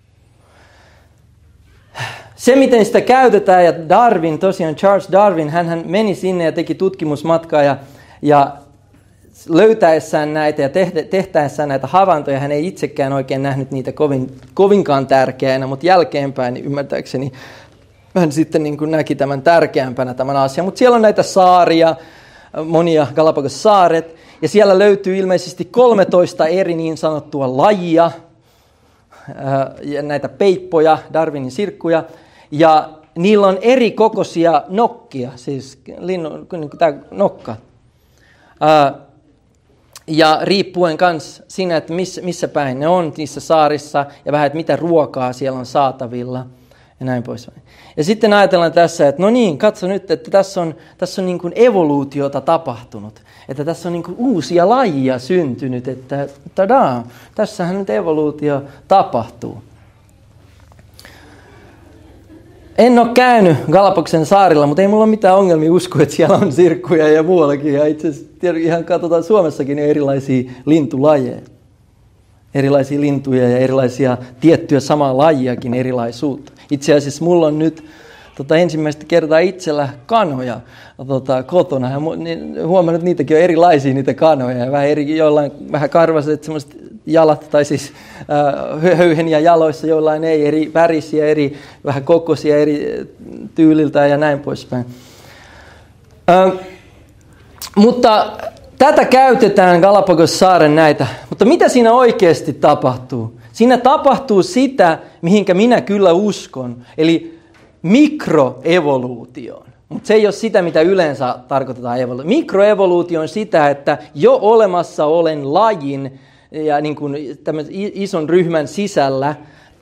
Se, miten sitä käytetään, ja Darwin, tosiaan Charles Darwin, hän meni sinne ja teki tutkimusmatkaa, ja, ja löytäessään näitä ja tehtäessään näitä havaintoja, hän ei itsekään oikein nähnyt niitä kovin, kovinkaan tärkeänä, mutta jälkeenpäin niin ymmärtääkseni hän sitten niin kuin näki tämän tärkeämpänä tämän asian. Mutta siellä on näitä saaria, monia Galapagos-saaret, ja siellä löytyy ilmeisesti kolmetoista eri niin sanottua lajia, ja näitä peippoja, Darwinin sirkkuja, ja niillä on eri kokoisia nokkia, siis linnu, niin kuin tämä nokka. Ja riippuen myös siinä, että missä, missä päin ne on niissä saarissa, ja vähän, että mitä ruokaa siellä on saatavilla, ja näin poispäin. Ja sitten ajatellaan tässä, että no niin, katso nyt, että tässä on, tässä on niin kuin evoluutiota tapahtunut. Että tässä on niin kuin uusia lajia syntynyt, että tadaa, tässähän nyt evoluutio tapahtuu. En ole käynyt Galapagoksen saarilla, mutta ei mulla ole mitään ongelmia uskoa, että siellä on sirkkuja ja muuallakin. Ja itse asiassa ihan katsotaan Suomessakin erilaisia lintulajeja. Erilaisia lintuja ja erilaisia tiettyjä samaa lajiakin erilaisuutta. Itse asiassa mulla on nyt tota, ensimmäistä kertaa itsellä kanoja tota, kotona. Ja niin, huomannut, että niitäkin on erilaisia niitä kanoja. Ja vähän eri, jollain vähän karvaset semmoiset jalat, tai siis äh, höyheniä jaloissa, jollain ei, eri värisiä, eri vähän kokoisia, eri tyyliltä ja näin poispäin. Äh, mutta tätä käytetään Galapagos-saaren näitä, mutta mitä siinä oikeasti tapahtuu? Siinä tapahtuu sitä, mihinkä minä kyllä uskon, eli mikroevoluutioon. Mutta se ei ole sitä, mitä yleensä tarkoitetaan evoluutio. Mikroevoluutio on sitä, että jo olemassa olen lajin ja niin kuin tämän ison ryhmän sisällä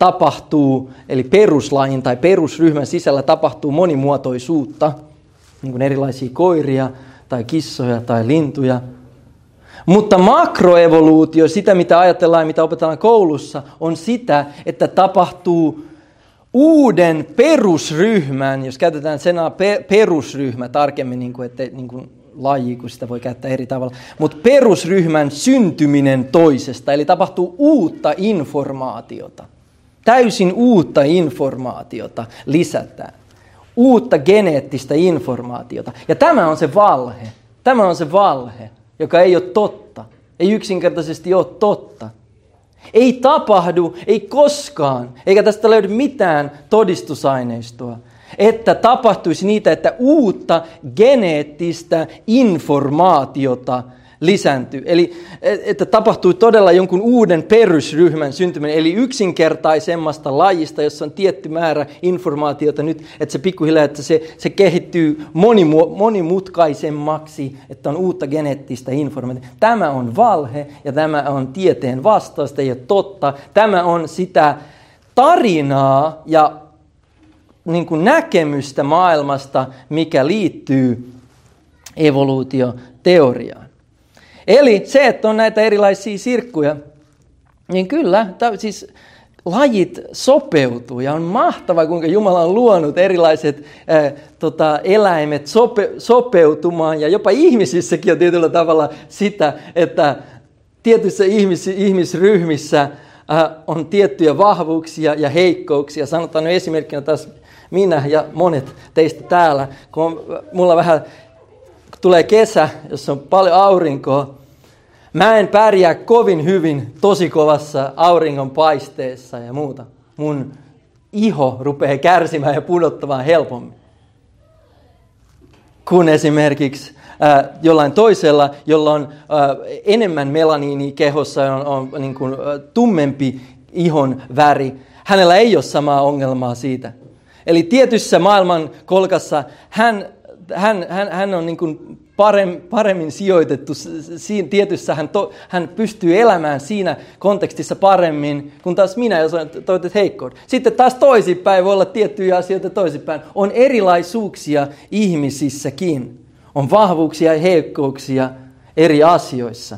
tapahtuu, eli peruslajin tai perusryhmän sisällä tapahtuu monimuotoisuutta, niin kuin erilaisia koiria tai kissoja tai lintuja. Mutta makroevoluutio, sitä mitä ajatellaan ja mitä opetellaan koulussa, on sitä, että tapahtuu uuden perusryhmän, jos käytetään sanaa pe- perusryhmä tarkemmin, niin kuin, että, niin kuin laji, kun sitä voi käyttää eri tavalla, mutta perusryhmän syntyminen toisesta, eli tapahtuu uutta informaatiota. Täysin uutta informaatiota lisätään. Uutta geneettistä informaatiota. Ja tämä on se valhe. Tämä on se valhe, joka ei ole totta. Ei yksinkertaisesti ole totta. Ei tapahdu, ei koskaan, eikä tästä löydy mitään todistusaineistoa, että tapahtuisi niitä, että uutta geneettistä informaatiota lisääntyy. Eli että tapahtui todella jonkun uuden perusryhmän syntyminen, eli yksinkertaisemmasta lajista, jossa on tietty määrä informaatiota nyt, että se pikkuhiljaa, että se, se kehittyy monimu, monimutkaisemmaksi, että on uutta geneettistä informaatiota. Tämä on valhe ja tämä on tieteen vastaista, ei ole totta. Tämä on sitä tarinaa ja niin kuin näkemystä maailmasta, mikä liittyy evoluutioteoriaan. Eli se, että on näitä erilaisia sirkkuja, niin kyllä, t- siis lajit sopeutuu ja on mahtavaa, kuinka Jumala on luonut erilaiset ää, tota, eläimet sope- sopeutumaan. Ja jopa ihmisissäkin on tietyllä tavalla sitä, että tietyissä ihmis- ihmisryhmissä ää, on tiettyjä vahvuuksia ja heikkouksia. Sanotaan nyt esimerkkinä taas minä ja monet teistä täällä, kun on, mulla vähän tulee kesä, jossa on paljon aurinkoa. Mä en pärjää kovin hyvin tosi kovassa auringon paisteessa ja muuta. Mun iho rupeaa kärsimään ja pudottamaan helpommin. Kun esimerkiksi äh, jollain toisella, jolla on äh, enemmän melaniinia kehossa ja on, on niin kuin, äh, tummempi ihon väri, hänellä ei ole samaa ongelmaa siitä. Eli tietyssä maailman kolkassa hän Hän, hän, hän on niin kuin paremmin, paremmin sijoitettu, siinä tietyssä hän, to, hän pystyy elämään siinä kontekstissa paremmin, kun taas minä, jos olen toitet heikkouden. Sitten taas toisinpäin voi olla tiettyjä asioita toisinpäin. On erilaisuuksia ihmisissäkin. On vahvuuksia ja heikkouksia eri asioissa.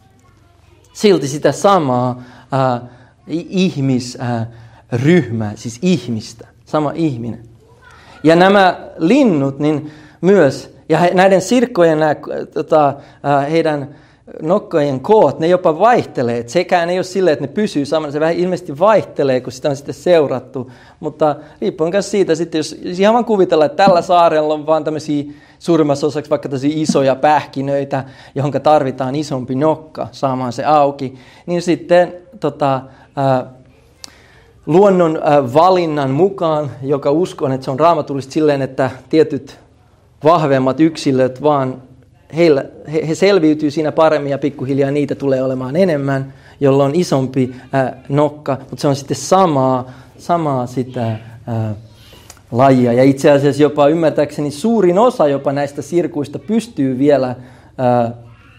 Silti sitä samaa äh, ihmisryhmää, äh, siis ihmistä, sama ihminen. Ja nämä linnut, niin myös, ja he, näiden sirkkojen, nämä, tota, heidän nokkojen koot, ne jopa vaihtelee. Et sekään ei ole silleen, että ne pysyy samana. Se vähän ilmeisesti vaihtelee, kun sitä on sitten seurattu. Mutta riippuen myös siitä, sitten, jos, jos ihan vaan kuvitellaan, että tällä saarella on vaan tämmöisiä suurimmassa osaksi vaikka tämmöisiä isoja pähkinöitä, johon tarvitaan isompi nokka saamaan se auki, niin sitten tota, ää, luonnon ää, valinnan mukaan, joka uskon, että se on raamatullista silleen, että tietyt vahvemmat yksilöt vaan, heillä, he, he selviytyy siinä paremmin ja pikkuhiljaa niitä tulee olemaan enemmän, jolloin on isompi ää, nokka, mutta se on sitten samaa, samaa sitä ää, lajia. Ja itse asiassa jopa ymmärtääkseni suurin osa jopa näistä sirkuista pystyy vielä ää,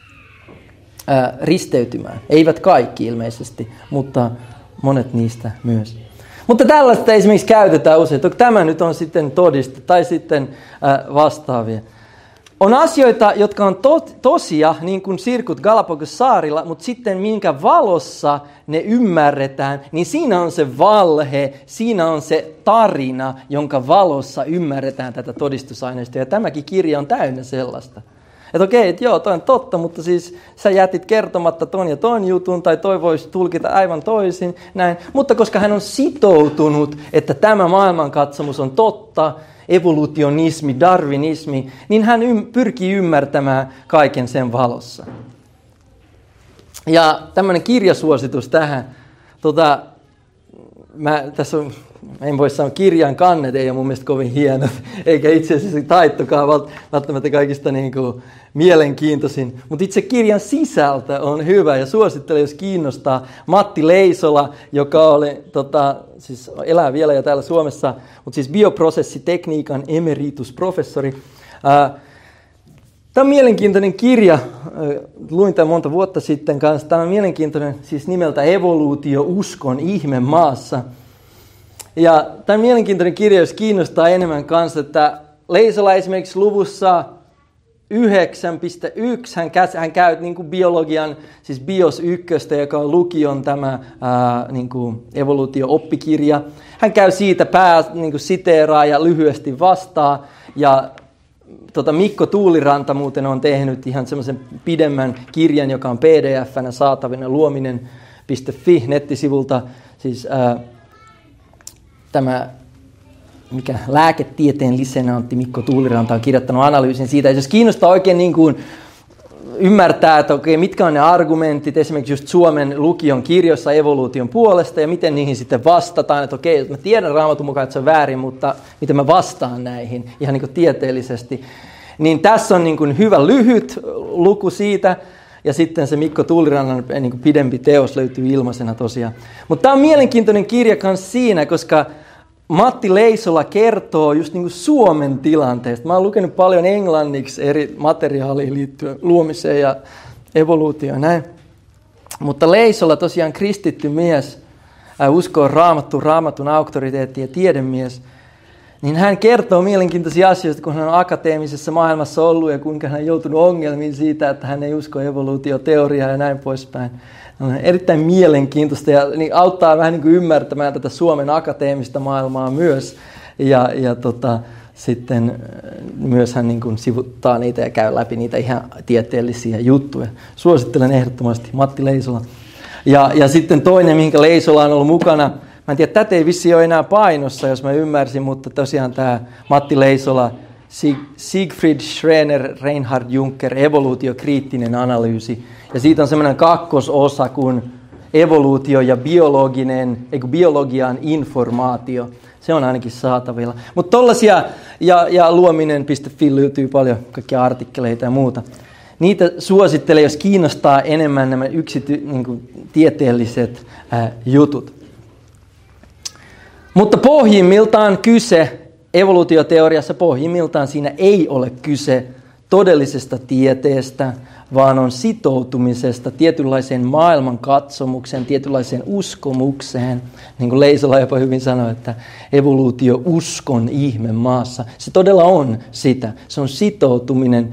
ää, risteytymään. Eivät kaikki ilmeisesti, mutta monet niistä myös. Mutta tällaista esimerkiksi käytetään usein, että tämä nyt on sitten todiste tai sitten äh, vastaavia. On asioita, jotka on to- tosia, niin kuin sirkut Galapagos-saarilla, mutta sitten minkä valossa ne ymmärretään, niin siinä on se valhe, siinä on se tarina, jonka valossa ymmärretään tätä todistusaineistoa. Ja tämäkin kirja on täynnä sellaista. Että okei, että joo, toi on totta, mutta siis sä jätit kertomatta ton ja ton jutun, tai toi voisi tulkita aivan toisin, näin. Mutta koska hän on sitoutunut, että tämä maailmankatsomus on totta, evolutionismi, darwinismi, niin hän ym- pyrkii ymmärtämään kaiken sen valossa. Ja tämmöinen kirjasuositus tähän, tota, mä, tässä on, en voi sanoa, kirjan kannet ei ole mun mielestä kovin hienot, eikä itse asiassa taittokaan välttämättä kaikista niin kuin mielenkiintoisin, mutta itse kirjan sisältö on hyvä ja suosittelen, jos kiinnostaa. Matti Leisola, joka oli, tota, siis elää vielä jo täällä Suomessa, mutta siis bioprosessitekniikan emeritusprofessori. Tämä on mielenkiintoinen kirja, luin tämän monta vuotta sitten kanssa. Tämä on mielenkiintoinen siis nimeltä Evoluutio uskon ihme maassa. Ja tämä mielenkiintoinen kirja, jos kiinnostaa enemmän kanssa, että Leisola esimerkiksi luvussa yhdeksän piste yksi hän, hän käy niin kuin biologian, siis bios ykköstä, joka on lukion tämä ää, niin kuin evoluutio-oppikirja. Hän käy siitä pää, niin kuin siteeraa ja lyhyesti vastaa. Ja tota, Mikko Tuuliranta muuten on tehnyt ihan semmoisen pidemmän kirjan, joka on P D F-nä saatavina luominen piste fi nettisivulta. Siis ää, tämä mikä lääketieteen lisenantti Mikko Tuuliranta on kirjoittanut analyysin siitä. Ja jos kiinnostaa oikein niin kuin ymmärtää, että okei, mitkä on ne argumentit esimerkiksi just Suomen lukion kirjoissa evoluution puolesta ja miten niihin sitten vastataan, että okei, mä tiedän Raamatun mukaan, että se on väärin, mutta miten mä vastaan näihin ihan niin kuin tieteellisesti. Niin tässä on niin kuin hyvä lyhyt luku siitä ja sitten se Mikko Tuulirannan niin kuin pidempi teos löytyy ilmaisena tosiaan. Mutta tämä on mielenkiintoinen kirja myös siinä, koska Matti Leisola kertoo just niin kuin Suomen tilanteesta. Mä oon lukenut paljon englanniksi eri materiaaliin liittyen luomiseen ja evoluutioon näin. Mutta Leisola tosiaan kristitty mies, äh, uskoo raamattuun, raamatun auktoriteetti ja tiedemies, niin hän kertoo mielenkiintoisia asioita, kun hän on akateemisessa maailmassa ollut ja kuinka hän on joutunut ongelmiin siitä, että hän ei usko evoluutioteoriaa ja näin poispäin. On erittäin mielenkiintoista ja niin auttaa vähän niin kuin ymmärtämään tätä Suomen akateemista maailmaa myös. Ja, ja tota, sitten myös hän niin kuin sivuttaa niitä ja käy läpi niitä ihan tieteellisiä juttuja. Suosittelen ehdottomasti Matti Leisola. Ja, ja sitten toinen, mihinkä Leisola on ollut mukana, mä en tiedä, tätä ei vissiin ole enää painossa, jos mä ymmärsin, mutta tosiaan tämä Matti Leisola, Siegfried Schreiner, Reinhard Juncker, evoluutiokriittinen analyysi. Ja siitä on semmoinen kakkososa kuin evoluutio ja biologinen, eikö biologian informaatio. Se on ainakin saatavilla. Mutta tollaisia, ja, ja luominen piste fi löytyy paljon kaikkia artikkeleita ja muuta. Niitä suosittelen, jos kiinnostaa enemmän nämä yksity, niin kuin tieteelliset ää, jutut. Mutta pohjimmiltaan kyse, evoluutioteoriassa pohjimmiltaan siinä ei ole kyse todellisesta tieteestä, vaan on sitoutumisesta tietynlaiseen maailmankatsomukseen, tietynlaiseen uskomukseen. Niin kuin Leisola jopa hyvin sanoi, että evoluutio uskon ihme maassa. Se todella on sitä. Se on sitoutuminen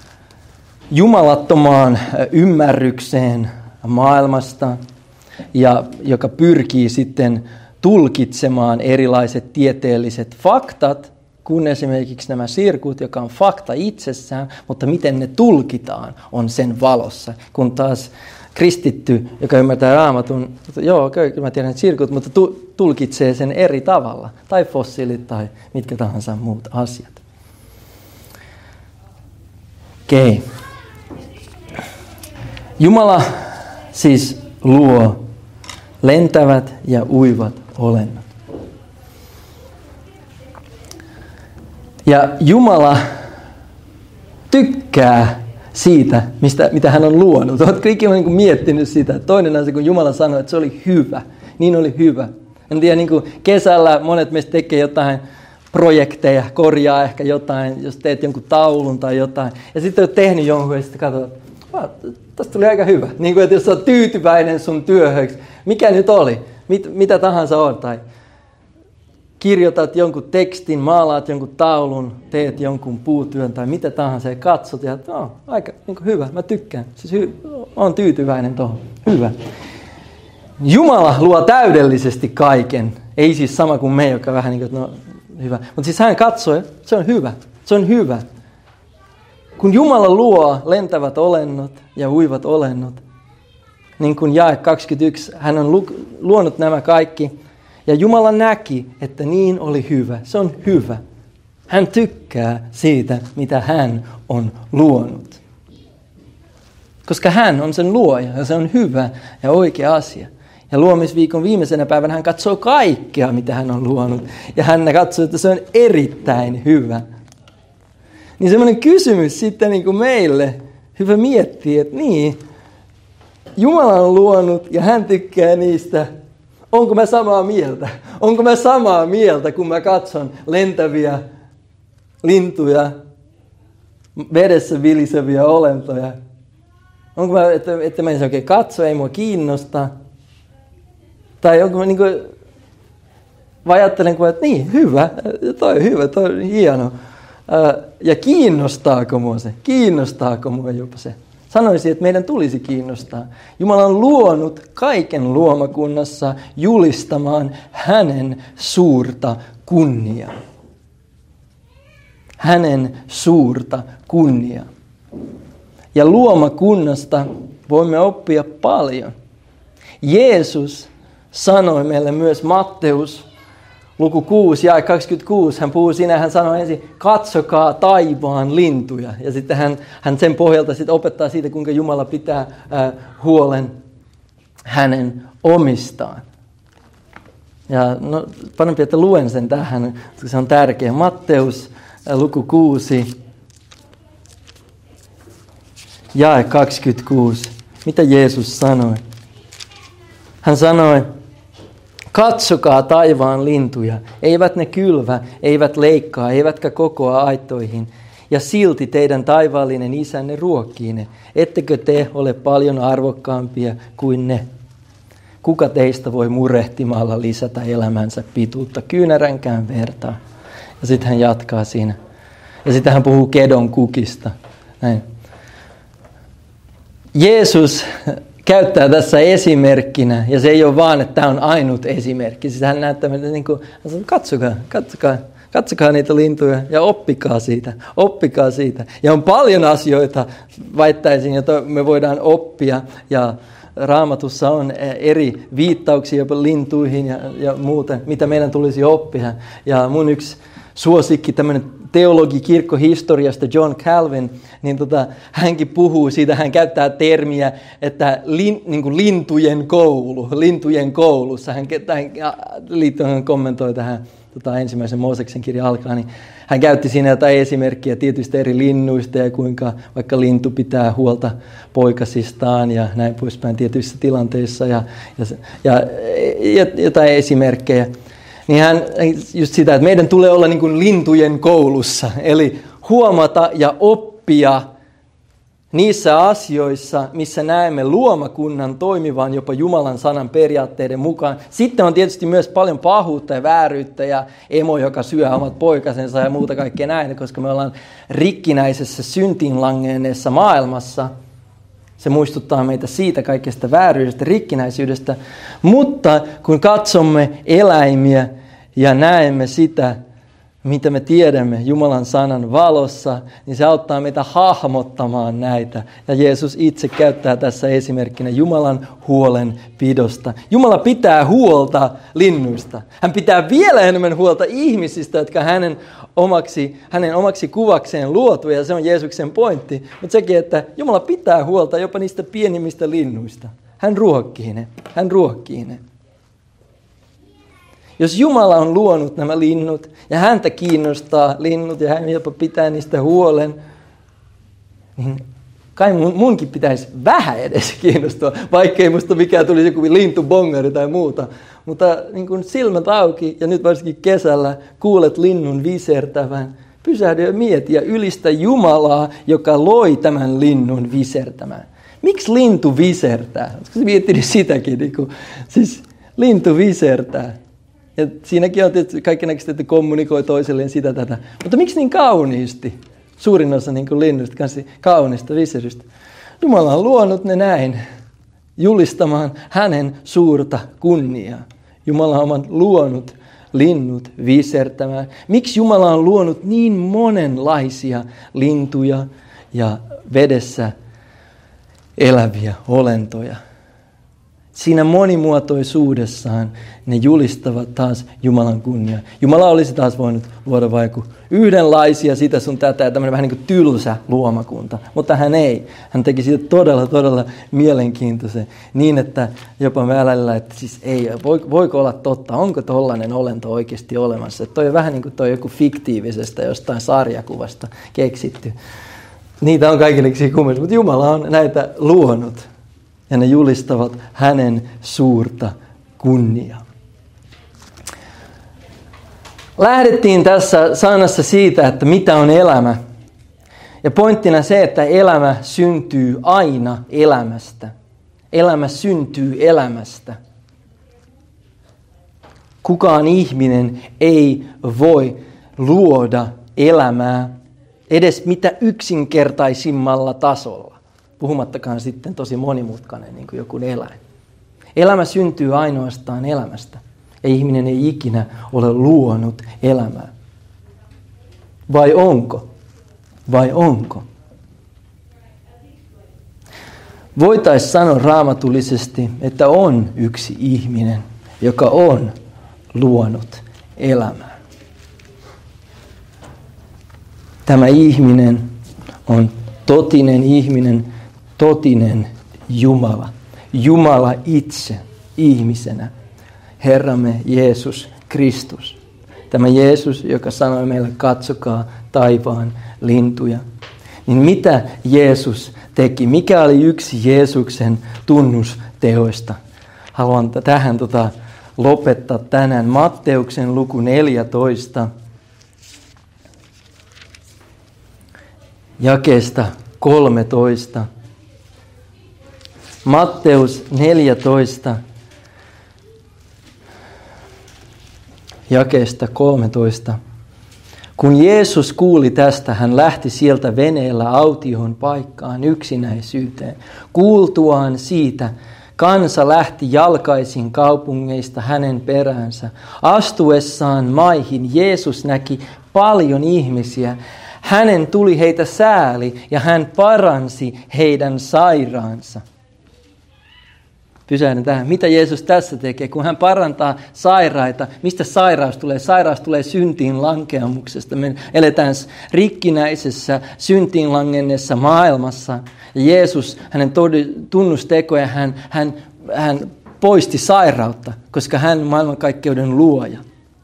jumalattomaan ymmärrykseen maailmasta, ja joka pyrkii sitten tulkitsemaan erilaiset tieteelliset faktat, kun esimerkiksi nämä sirkut, joka on fakta itsessään, mutta miten ne tulkitaan, on sen valossa. Kun taas kristitty, joka ymmärtää Raamatun, että joo, kyllä mä tiedän sirkut, mutta tulkitsee sen eri tavalla. Tai fossiilit tai mitkä tahansa muut asiat. Okei. Okay. Jumala siis luo lentävät ja uivat olennot. Ja Jumala tykkää siitä, mistä, mitä hän on luonut. Oletko ikinä niin kuin miettinyt sitä? Toinen asia, kun Jumala sanoi, että se oli hyvä. Niin oli hyvä. En tiedä, niin kuin kesällä monet meistä tekee jotain projekteja, korjaa ehkä jotain, jos teet jonkun taulun tai jotain. Ja sitten olet tehnyt jonkun ja sitten katsot, että tästä tuli aika hyvä. Niin kuin, että jos olet tyytyväinen sun työhöksi, mikä nyt oli, mit, mitä tahansa on, tai kirjoitat jonkun tekstin, maalaat jonkun taulun, teet jonkun puutyön tai mitä tahansa ja katsot ja no, aika niin kuin hyvä, mä tykkään. Siis hy, olen tyytyväinen tuohon. Hyvä. Jumala luo täydellisesti kaiken. Ei siis sama kuin me, joka vähän niin kuin, no hyvä. Mutta siis hän katsoo, se on hyvä. Se on hyvä. Kun Jumala luo lentävät olennot ja uivat olennot, niin kuin jae kaksikymmentäyksi, hän on luonut nämä kaikki. Ja Jumala näki, että niin oli hyvä. Se on hyvä. Hän tykkää siitä, mitä hän on luonut. Koska hän on sen luoja ja se on hyvä ja oikea asia. Ja luomisviikon viimeisenä päivänä hän katsoo kaikkea, mitä hän on luonut. Ja hän katsoo, että se on erittäin hyvä. Niin semmoinen kysymys sitten niin kuin meille, hyvä miettiä, että niin, Jumala on luonut ja hän tykkää niistä. Onko mä samaa mieltä? Onko mä samaa mieltä, kun mä katson lentäviä lintuja, vedessä viliseviä olentoja? Onko mä, että, että mä en oikein katso, ei mua kiinnosta? Tai onko mä niin kuin, Vai ajattelenko, että niin, hyvä, toi hyvä, toi on hieno. Ja kiinnostaako mua se? Kiinnostaako mua jopa se? Sanoisin, että meidän tulisi kiinnostaa. Jumala on luonut kaiken luomakunnassa julistamaan hänen suurta kunniaa. Hänen suurta kunniaa. Ja luomakunnasta voimme oppia paljon. Jeesus sanoi meille myös Matteus luku kuusi ja kaksikymmentäkuusi. Hän puhuu siinä, hän sanoi ensin, katsokaa taivaan lintuja. Ja sitten hän, hän sen pohjalta sitten opettaa siitä, kuinka Jumala pitää äh, huolen hänen omistaan. Ja no, parempi, että luen sen tähän, koska se on tärkeä. Matteus äh, luku kuusi, jae kaksikymmentäkuusi. Mitä Jeesus sanoi? Hän sanoi, katsokaa taivaan lintuja, eivät ne kylvä, eivät leikkaa, eivätkä kokoa aittoihin, ja silti teidän taivaallinen isänne ruokkii ne. Ettekö te ole paljon arvokkaampia kuin ne? Kuka teistä voi murehtimalla lisätä elämänsä pituutta kyynäränkään vertaa? Ja sitten hän jatkaa siinä. Ja sitten hän puhuu kedon kukista. Näin. Jeesus käyttää tässä esimerkkinä, ja se ei ole vaan, että tämä on ainut esimerkki. Siis hän näyttää meille, niin kuin, katsokaa, katsokaa, katsokaa niitä lintuja ja oppikaa siitä, oppikaa siitä. Ja on paljon asioita, väittäisin, joita me voidaan oppia, ja Raamatussa on eri viittauksia jopa lintuihin ja, ja muuta, mitä meidän tulisi oppia. Ja mun yksi suosikki, tämmöinen teologi kirkkohistoriasta John Calvin, niin tota, hänkin puhuu siitä, hän käyttää termiä, että lin, niin kuin lintujen koulu, lintujen koulussa. Hän, hän liittyen hän kommentoi tähän tota, ensimmäisen Mooseksen kirjan alkaa, niin hän käytti siinä jotain esimerkkiä tietyistä eri linnuista ja kuinka vaikka lintu pitää huolta poikasistaan ja näin poispäin tietyissä tilanteissa ja, ja, ja, ja jotain esimerkkejä. Niin hän just sitä, että meidän tulee olla niin kuin lintujen koulussa, eli huomata ja oppia niissä asioissa, missä näemme luomakunnan toimivan jopa Jumalan sanan periaatteiden mukaan. Sitten on tietysti myös paljon pahuutta ja vääryyttä ja emo, joka syö omat poikasensa ja muuta kaikkea näin, koska me ollaan rikkinäisessä syntiin langenneessa maailmassa. Se muistuttaa meitä siitä kaikesta vääryydestä, rikkinäisyydestä. Mutta kun katsomme eläimiä ja näemme sitä, mitä me tiedämme Jumalan sanan valossa, niin se auttaa meitä hahmottamaan näitä. Ja Jeesus itse käyttää tässä esimerkkinä Jumalan huolenpidosta. Jumala pitää huolta linnuista. Hän pitää vielä enemmän huolta ihmisistä, jotka hänen omaksi, hänen omaksi kuvakseen luotu, ja se on Jeesuksen pointti. Mutta sekin, että Jumala pitää huolta jopa niistä pienimmistä linnuista. Hän ruokkii ne. Hän ruokkii ne. Jos Jumala on luonut nämä linnut ja häntä kiinnostaa linnut ja hän jopa pitää niistä huolen, niin kai mun, munkin pitäisi vähän edes kiinnostua, vaikkei musta mikään tulisi joku lintubongari tai muuta. Mutta niin kun silmät auki ja nyt varsinkin kesällä kuulet linnun visertävän, pysähdy ja mieti ja ylistä Jumalaa, joka loi tämän linnun visertämään. Miksi lintu visertää? Oletko miettinyt sitäkin? Niin kun, siis lintu visertää. Ja siinäkin on tietysti kaikennäköistä, että kommunikoi toiselleen sitä tätä. Mutta miksi niin kauniisti? Suurin osa niin kuin linnuista kanssa kaunista viserystä. Jumala on luonut ne näin, julistamaan hänen suurta kunniaa. Jumala on luonut linnut visertämään. Miksi Jumala on luonut niin monenlaisia lintuja ja vedessä eläviä olentoja? Siinä monimuotoisuudessaan ne julistavat taas Jumalan kunniaa. Jumala olisi taas voinut luoda vaikka yhdenlaisia sitä sun tätä ja tämmöinen vähän niin kuin tylsä luomakunta. Mutta hän ei. Hän teki siitä todella, todella mielenkiintoisen. Niin, että jopa välillä, että siis ei, voiko olla totta, onko tollainen olento oikeasti olemassa. Että toi on vähän niin kuin toi joku fiktiivisestä jostain sarjakuvasta keksitty. Niitä on kaikillekin kummallisia, mutta Jumala on näitä luonut. Ja ne julistavat hänen suurta kunniaa. Lähdettiin tässä sanassa siitä, että mitä on elämä. Ja pointtina se, että elämä syntyy aina elämästä. Elämä syntyy elämästä. Kukaan ihminen ei voi luoda elämää edes mitä yksinkertaisimmalla tasolla. Puhumattakaan sitten tosi monimutkainen niin kuin joku eläin. Elämä syntyy ainoastaan elämästä. Ja ihminen ei ikinä ole luonut elämää. Vai onko? Vai onko? Voitaisiin sanoa raamatullisesti, että on yksi ihminen, joka on luonut elämää. Tämä ihminen on totinen ihminen, totinen Jumala. Jumala itse ihmisenä. Herramme Jeesus Kristus. Tämä Jeesus, joka sanoi meille, katsokaa taivaan lintuja. Niin mitä Jeesus teki? Mikä oli yksi Jeesuksen tunnusteoista? Haluan tähän tota lopettaa tänään. Matteuksen luku neljätoista. Jakeesta kolmetoista. Matteus neljätoista. Jakeesta kolmetoista. Kun Jeesus kuuli tästä, hän lähti sieltä veneellä autioon paikkaan yksinäisyyteen. Kuultuaan siitä, kansa lähti jalkaisin kaupungeista hänen peräänsä. Astuessaan maihin Jeesus näki paljon ihmisiä. Hänen tuli heitä sääli ja hän paransi heidän sairaansa. Pysähdyn tähän. Mitä Jeesus tässä tekee? Kun hän parantaa sairaita, mistä sairaus tulee? Sairaus tulee syntiin lankeamuksesta. Me eletään rikkinäisessä, syntiin langenneessa maailmassa. Ja Jeesus, hänen tunnustekoja, hän, hän, hän poisti sairautta, koska hän on maailmankaikkeuden luoja.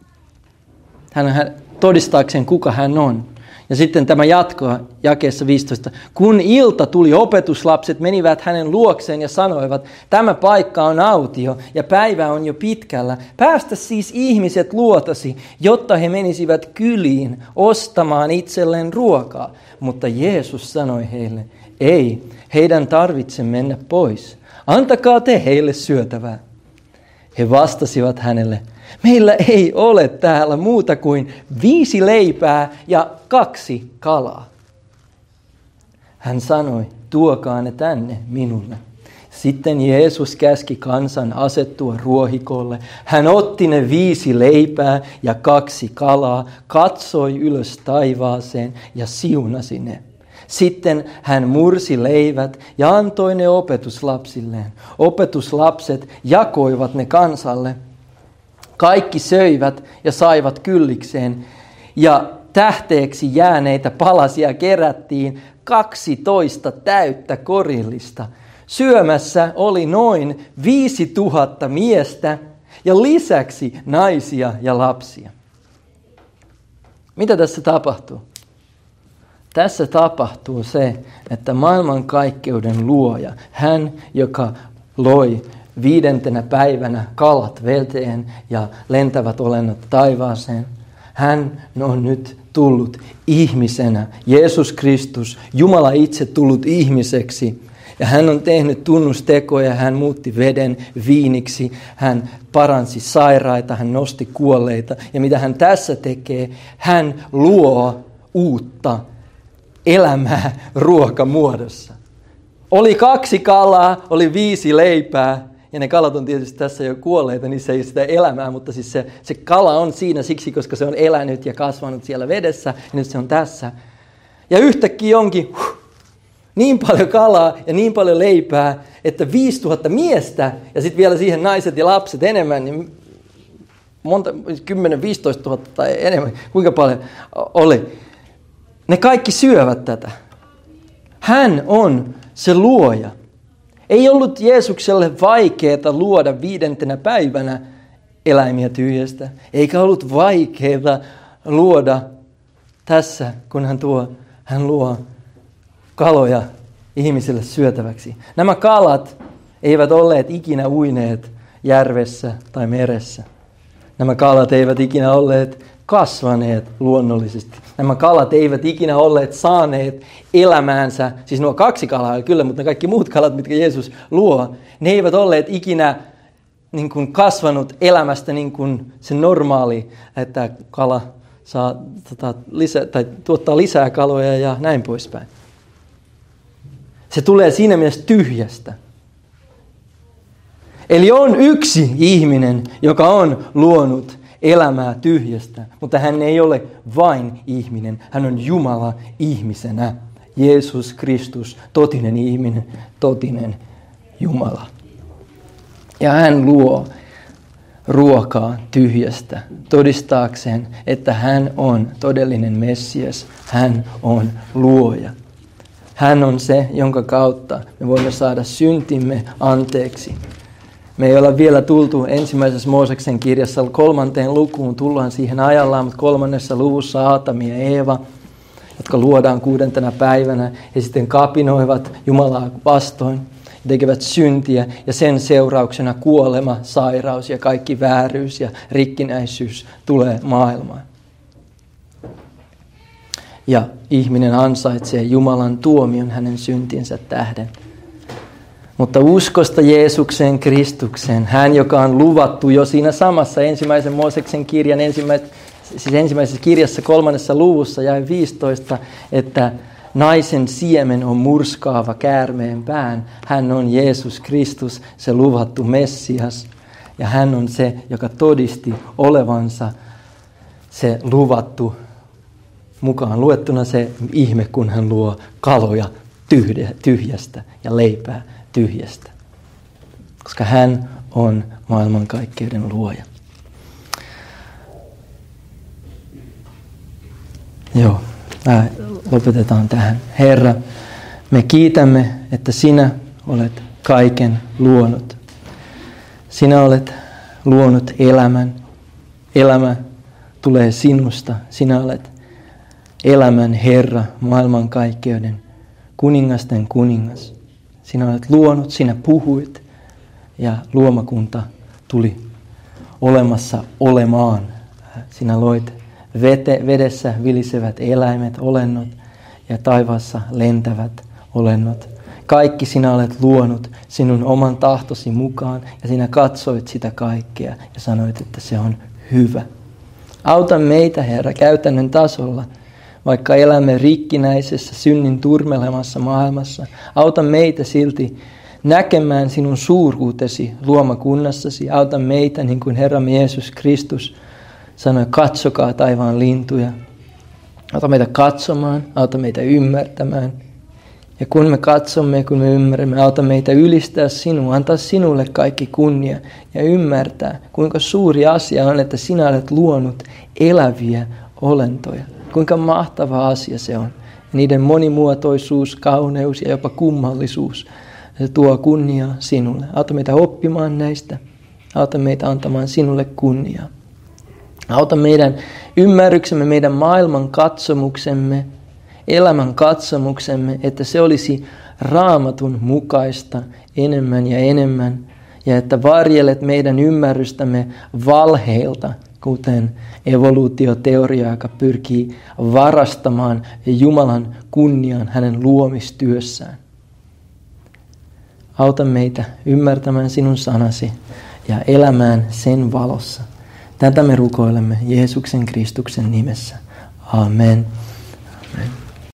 Hän on todistaakseen, kuka hän on. Ja sitten tämä jatkoa jakeessa viisitoista. Kun ilta tuli, opetuslapset menivät hänen luokseen ja sanoivat, tämä paikka on autio ja päivä on jo pitkällä. Päästä siis ihmiset luotasi, jotta he menisivät kyliin ostamaan itselleen ruokaa. Mutta Jeesus sanoi heille, ei, heidän tarvitse mennä pois. Antakaa te heille syötävää. He vastasivat hänelle, meillä ei ole täällä muuta kuin viisi leipää ja kaksi kalaa. Hän sanoi, tuokaa ne tänne minulle. Sitten Jeesus käski kansan asettua ruohikolle. Hän otti ne viisi leipää ja kaksi kalaa, katsoi ylös taivaaseen ja siunasi ne. Sitten hän mursi leivät ja antoi ne opetuslapsilleen. Opetuslapset jakoivat ne kansalle. Kaikki söivät ja saivat kyllikseen, ja tähteeksi jääneitä palasia kerättiin kaksitoista täyttä korillista. Syömässä oli noin viisi tuhatta miestä ja lisäksi naisia ja lapsia. Mitä tässä tapahtuu? Tässä tapahtuu se, että maailmankaikkeuden luoja, hän joka loi viidentenä päivänä kalat veteen ja lentävät olennot taivaaseen. Hän on nyt tullut ihmisenä. Jeesus Kristus, Jumala itse tullut ihmiseksi. Ja hän on tehnyt tunnustekoja, hän muutti veden viiniksi, hän paransi sairaita, hän nosti kuolleita. Ja mitä hän tässä tekee, hän luo uutta elämää ruokamuodossa. Oli kaksi kalaa, oli viisi leipää. Ja ne kalat on tietysti tässä jo kuolleita, niin se ei sitä elämää, mutta siis se, se kala on siinä siksi, koska se on elänyt ja kasvanut siellä vedessä, ja nyt se on tässä. Ja yhtäkkiä onkin huh, niin paljon kalaa ja niin paljon leipää, että viisituhatta miestä, ja sitten vielä siihen naiset ja lapset enemmän, niin monta, kymmenen, viisitoista tuhatta tai enemmän, kuinka paljon oli. Ne kaikki syövät tätä. Hän on se luoja. Ei ollut Jeesukselle vaikeaa luoda viidentenä päivänä eläimiä tyhjästä. Eikä ollut vaikeaa luoda tässä, kun hän, tuo, hän luo kaloja ihmisille syötäväksi. Nämä kalat eivät olleet ikinä uineet järvessä tai meressä. Nämä kalat eivät ikinä olleet kasvaneet luonnollisesti. Nämä kalat eivät ikinä olleet saaneet elämäänsä, siis nuo kaksi kalaa kyllä, mutta kaikki muut kalat, mitkä Jeesus luo, ne eivät olleet ikinä niin kuin kasvanut elämästä niin kuin se normaali, että kala saa tota, lisä, tai tuottaa lisää kaloja ja näin poispäin. Se tulee siinä mielessä tyhjästä. Eli on yksi ihminen, joka on luonut elämää tyhjästä, mutta hän ei ole vain ihminen. Hän on Jumala ihmisenä. Jeesus Kristus, totinen ihminen, totinen Jumala. Ja hän luo ruokaa tyhjästä todistaakseen, että hän on todellinen Messias. Hän on luoja. Hän on se, jonka kautta me voimme saada syntimme anteeksi. Me ei olla vielä tultu ensimmäisessä Mooseksen kirjassa kolmanteen lukuun, tullaan siihen ajallaan, mutta kolmannessa luvussa Aatami ja Eeva, jotka luodaan kuudentena päivänä, ja sitten kapinoivat Jumalaa vastoin, tekevät syntiä, ja sen seurauksena kuolema, sairaus ja kaikki vääryys ja rikkinäisyys tulee maailmaan. Ja ihminen ansaitsee Jumalan tuomion hänen syntinsä tähden. Mutta uskosta Jeesukseen Kristukseen, hän joka on luvattu jo siinä samassa ensimmäisen Mooseksen kirjan, ensimmäis, siis ensimmäisessä kirjassa kolmannessa luvussa jae viisitoista, että naisen siemen on murskaava käärmeen pään. Hän on Jeesus Kristus, se luvattu Messias. Ja hän on se, joka todisti olevansa se luvattu, mukaan luettuna se ihme, kun hän luo kaloja tyhjästä ja leipää tyhjästä. Koska hän on maailmankaikkeuden luoja. Joo, äh, lopetetaan tähän. Herra, me kiitämme, että sinä olet kaiken luonut. Sinä olet luonut elämän. Elämä tulee sinusta. Sinä olet elämän Herra, maailmankaikkeuden, kuningasten kuningas. Sinä olet luonut, sinä puhuit ja luomakunta tuli olemassa olemaan. Sinä loit vete, vedessä vilisevät eläimet, olennot ja taivaassa lentävät olennot. Kaikki sinä olet luonut sinun oman tahtosi mukaan ja sinä katsoit sitä kaikkea ja sanoit, että se on hyvä. Auta meitä, Herra, käytännön tasolla. Vaikka elämme rikkinäisessä, synnin turmelemassa maailmassa, auta meitä silti näkemään sinun suuruutesi luomakunnassasi. Auta meitä, niin kuin Herramme Jeesus Kristus sanoi, katsokaa taivaan lintuja. Auta meitä katsomaan, auta meitä ymmärtämään. Ja kun me katsomme, kun me ymmärrämme, auta meitä ylistää sinua, antaa sinulle kaikki kunnia ja ymmärtää, kuinka suuri asia on, että sinä olet luonut eläviä olentoja. Kuinka mahtava asia se on. Ja niiden monimuotoisuus, kauneus ja jopa kummallisuus, se tuo kunniaa sinulle. Auta meitä oppimaan näistä. Auta meitä antamaan sinulle kunniaa. Auta meidän ymmärryksemme, meidän maailman katsomuksemme, elämän katsomuksemme, että se olisi Raamatun mukaista enemmän ja enemmän. Ja että varjelet meidän ymmärrystämme valheilta, kuten evoluutioteoria, joka pyrkii varastamaan Jumalan kunnian hänen luomistyössään. Auta meitä ymmärtämään sinun sanasi ja elämään sen valossa. Tätä me rukoilemme Jeesuksen Kristuksen nimessä. Amen.